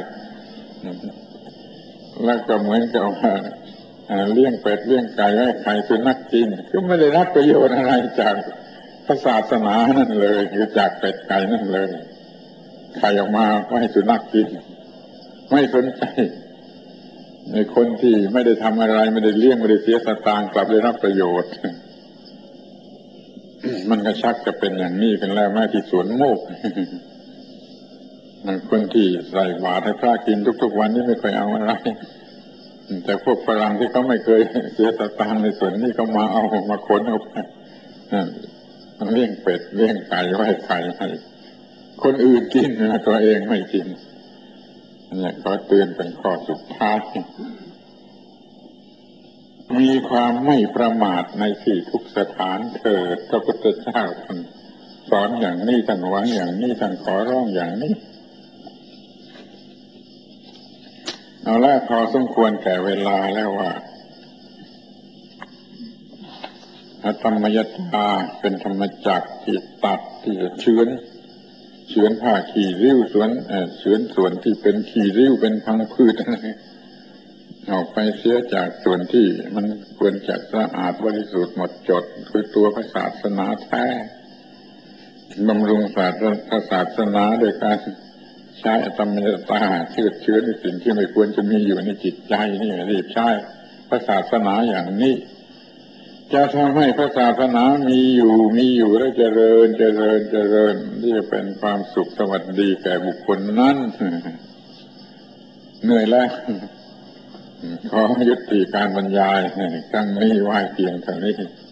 แล้วก็เหมือนกับเลี้ยงเป็ดเลี้ยงไก่ไว้ไข่สุนัขกินก็ไม่ได้รับประโยชน์อะไรจากพระศาสนานั่นเลยหรือจากเป็ดไก่นั่นเลยไข่ออกมาก็ให้สุนัขกินไม่สนใจในคนที่ไม่ได้ทำอะไรไม่ได้เลี้ยงไม่ได้เสียสตางค์กลับได้รับประโยชน์มันก็ชักจะเป็นอย่างนี้กันแล้วแม้ที่สวนโมกคนที่ใส่บาตรให้พระกินทุกๆวันนี้ไม่เคยเอาอะไรแต่พวกฝรั่งที่เขาไม่เคยเสียสตางค์ในส่วนนี้เขามาเอามาขนเอาไปเลี้ยงเป็ดเลี้ยงไก่ไว้ไข่ให้คนอื่นกินนะตัวเองไม่กินเนี่ยขอเตือนเป็นข้อสุดท้ายมีความไม่ประมาทในที่ทุกสถานเถิดพระพุทธเจ้าท่านสอนอย่างนี้ท่านหวังอย่างนี้ท่านขอร้องอย่างนี้เอาละพอสมควรแก่เวลาแล้วว่าธรรมยตาเป็นธรรมจักรที่ตัดที่จะเฉือนผ้าขี้ริ้วเฉือนส่วนที่เป็นขี้ริ้วเป็นพังผืดอะไรออกไปเสียจากส่วนที่มันควรจะสะอาดบริสุทธิ์หมดจดคือตัวพระศาสนาแท้บำรุงศาสนาโดยการใช้ธรรมยตาเชื้อในสิ่งที่ไม่ควรจะมีอยู่ในจิตใจนี่รีบใช้พระศาสนาอย่างนี้จะทำให้พระศาสนามีอยู่และเจริญที่จะเป็นความสุขสวัสดีแก่บุคคลนั้นเหนื่อยแล้วขอยุติการบรรยายครั้งนี้ไว้เพียงเท่านี้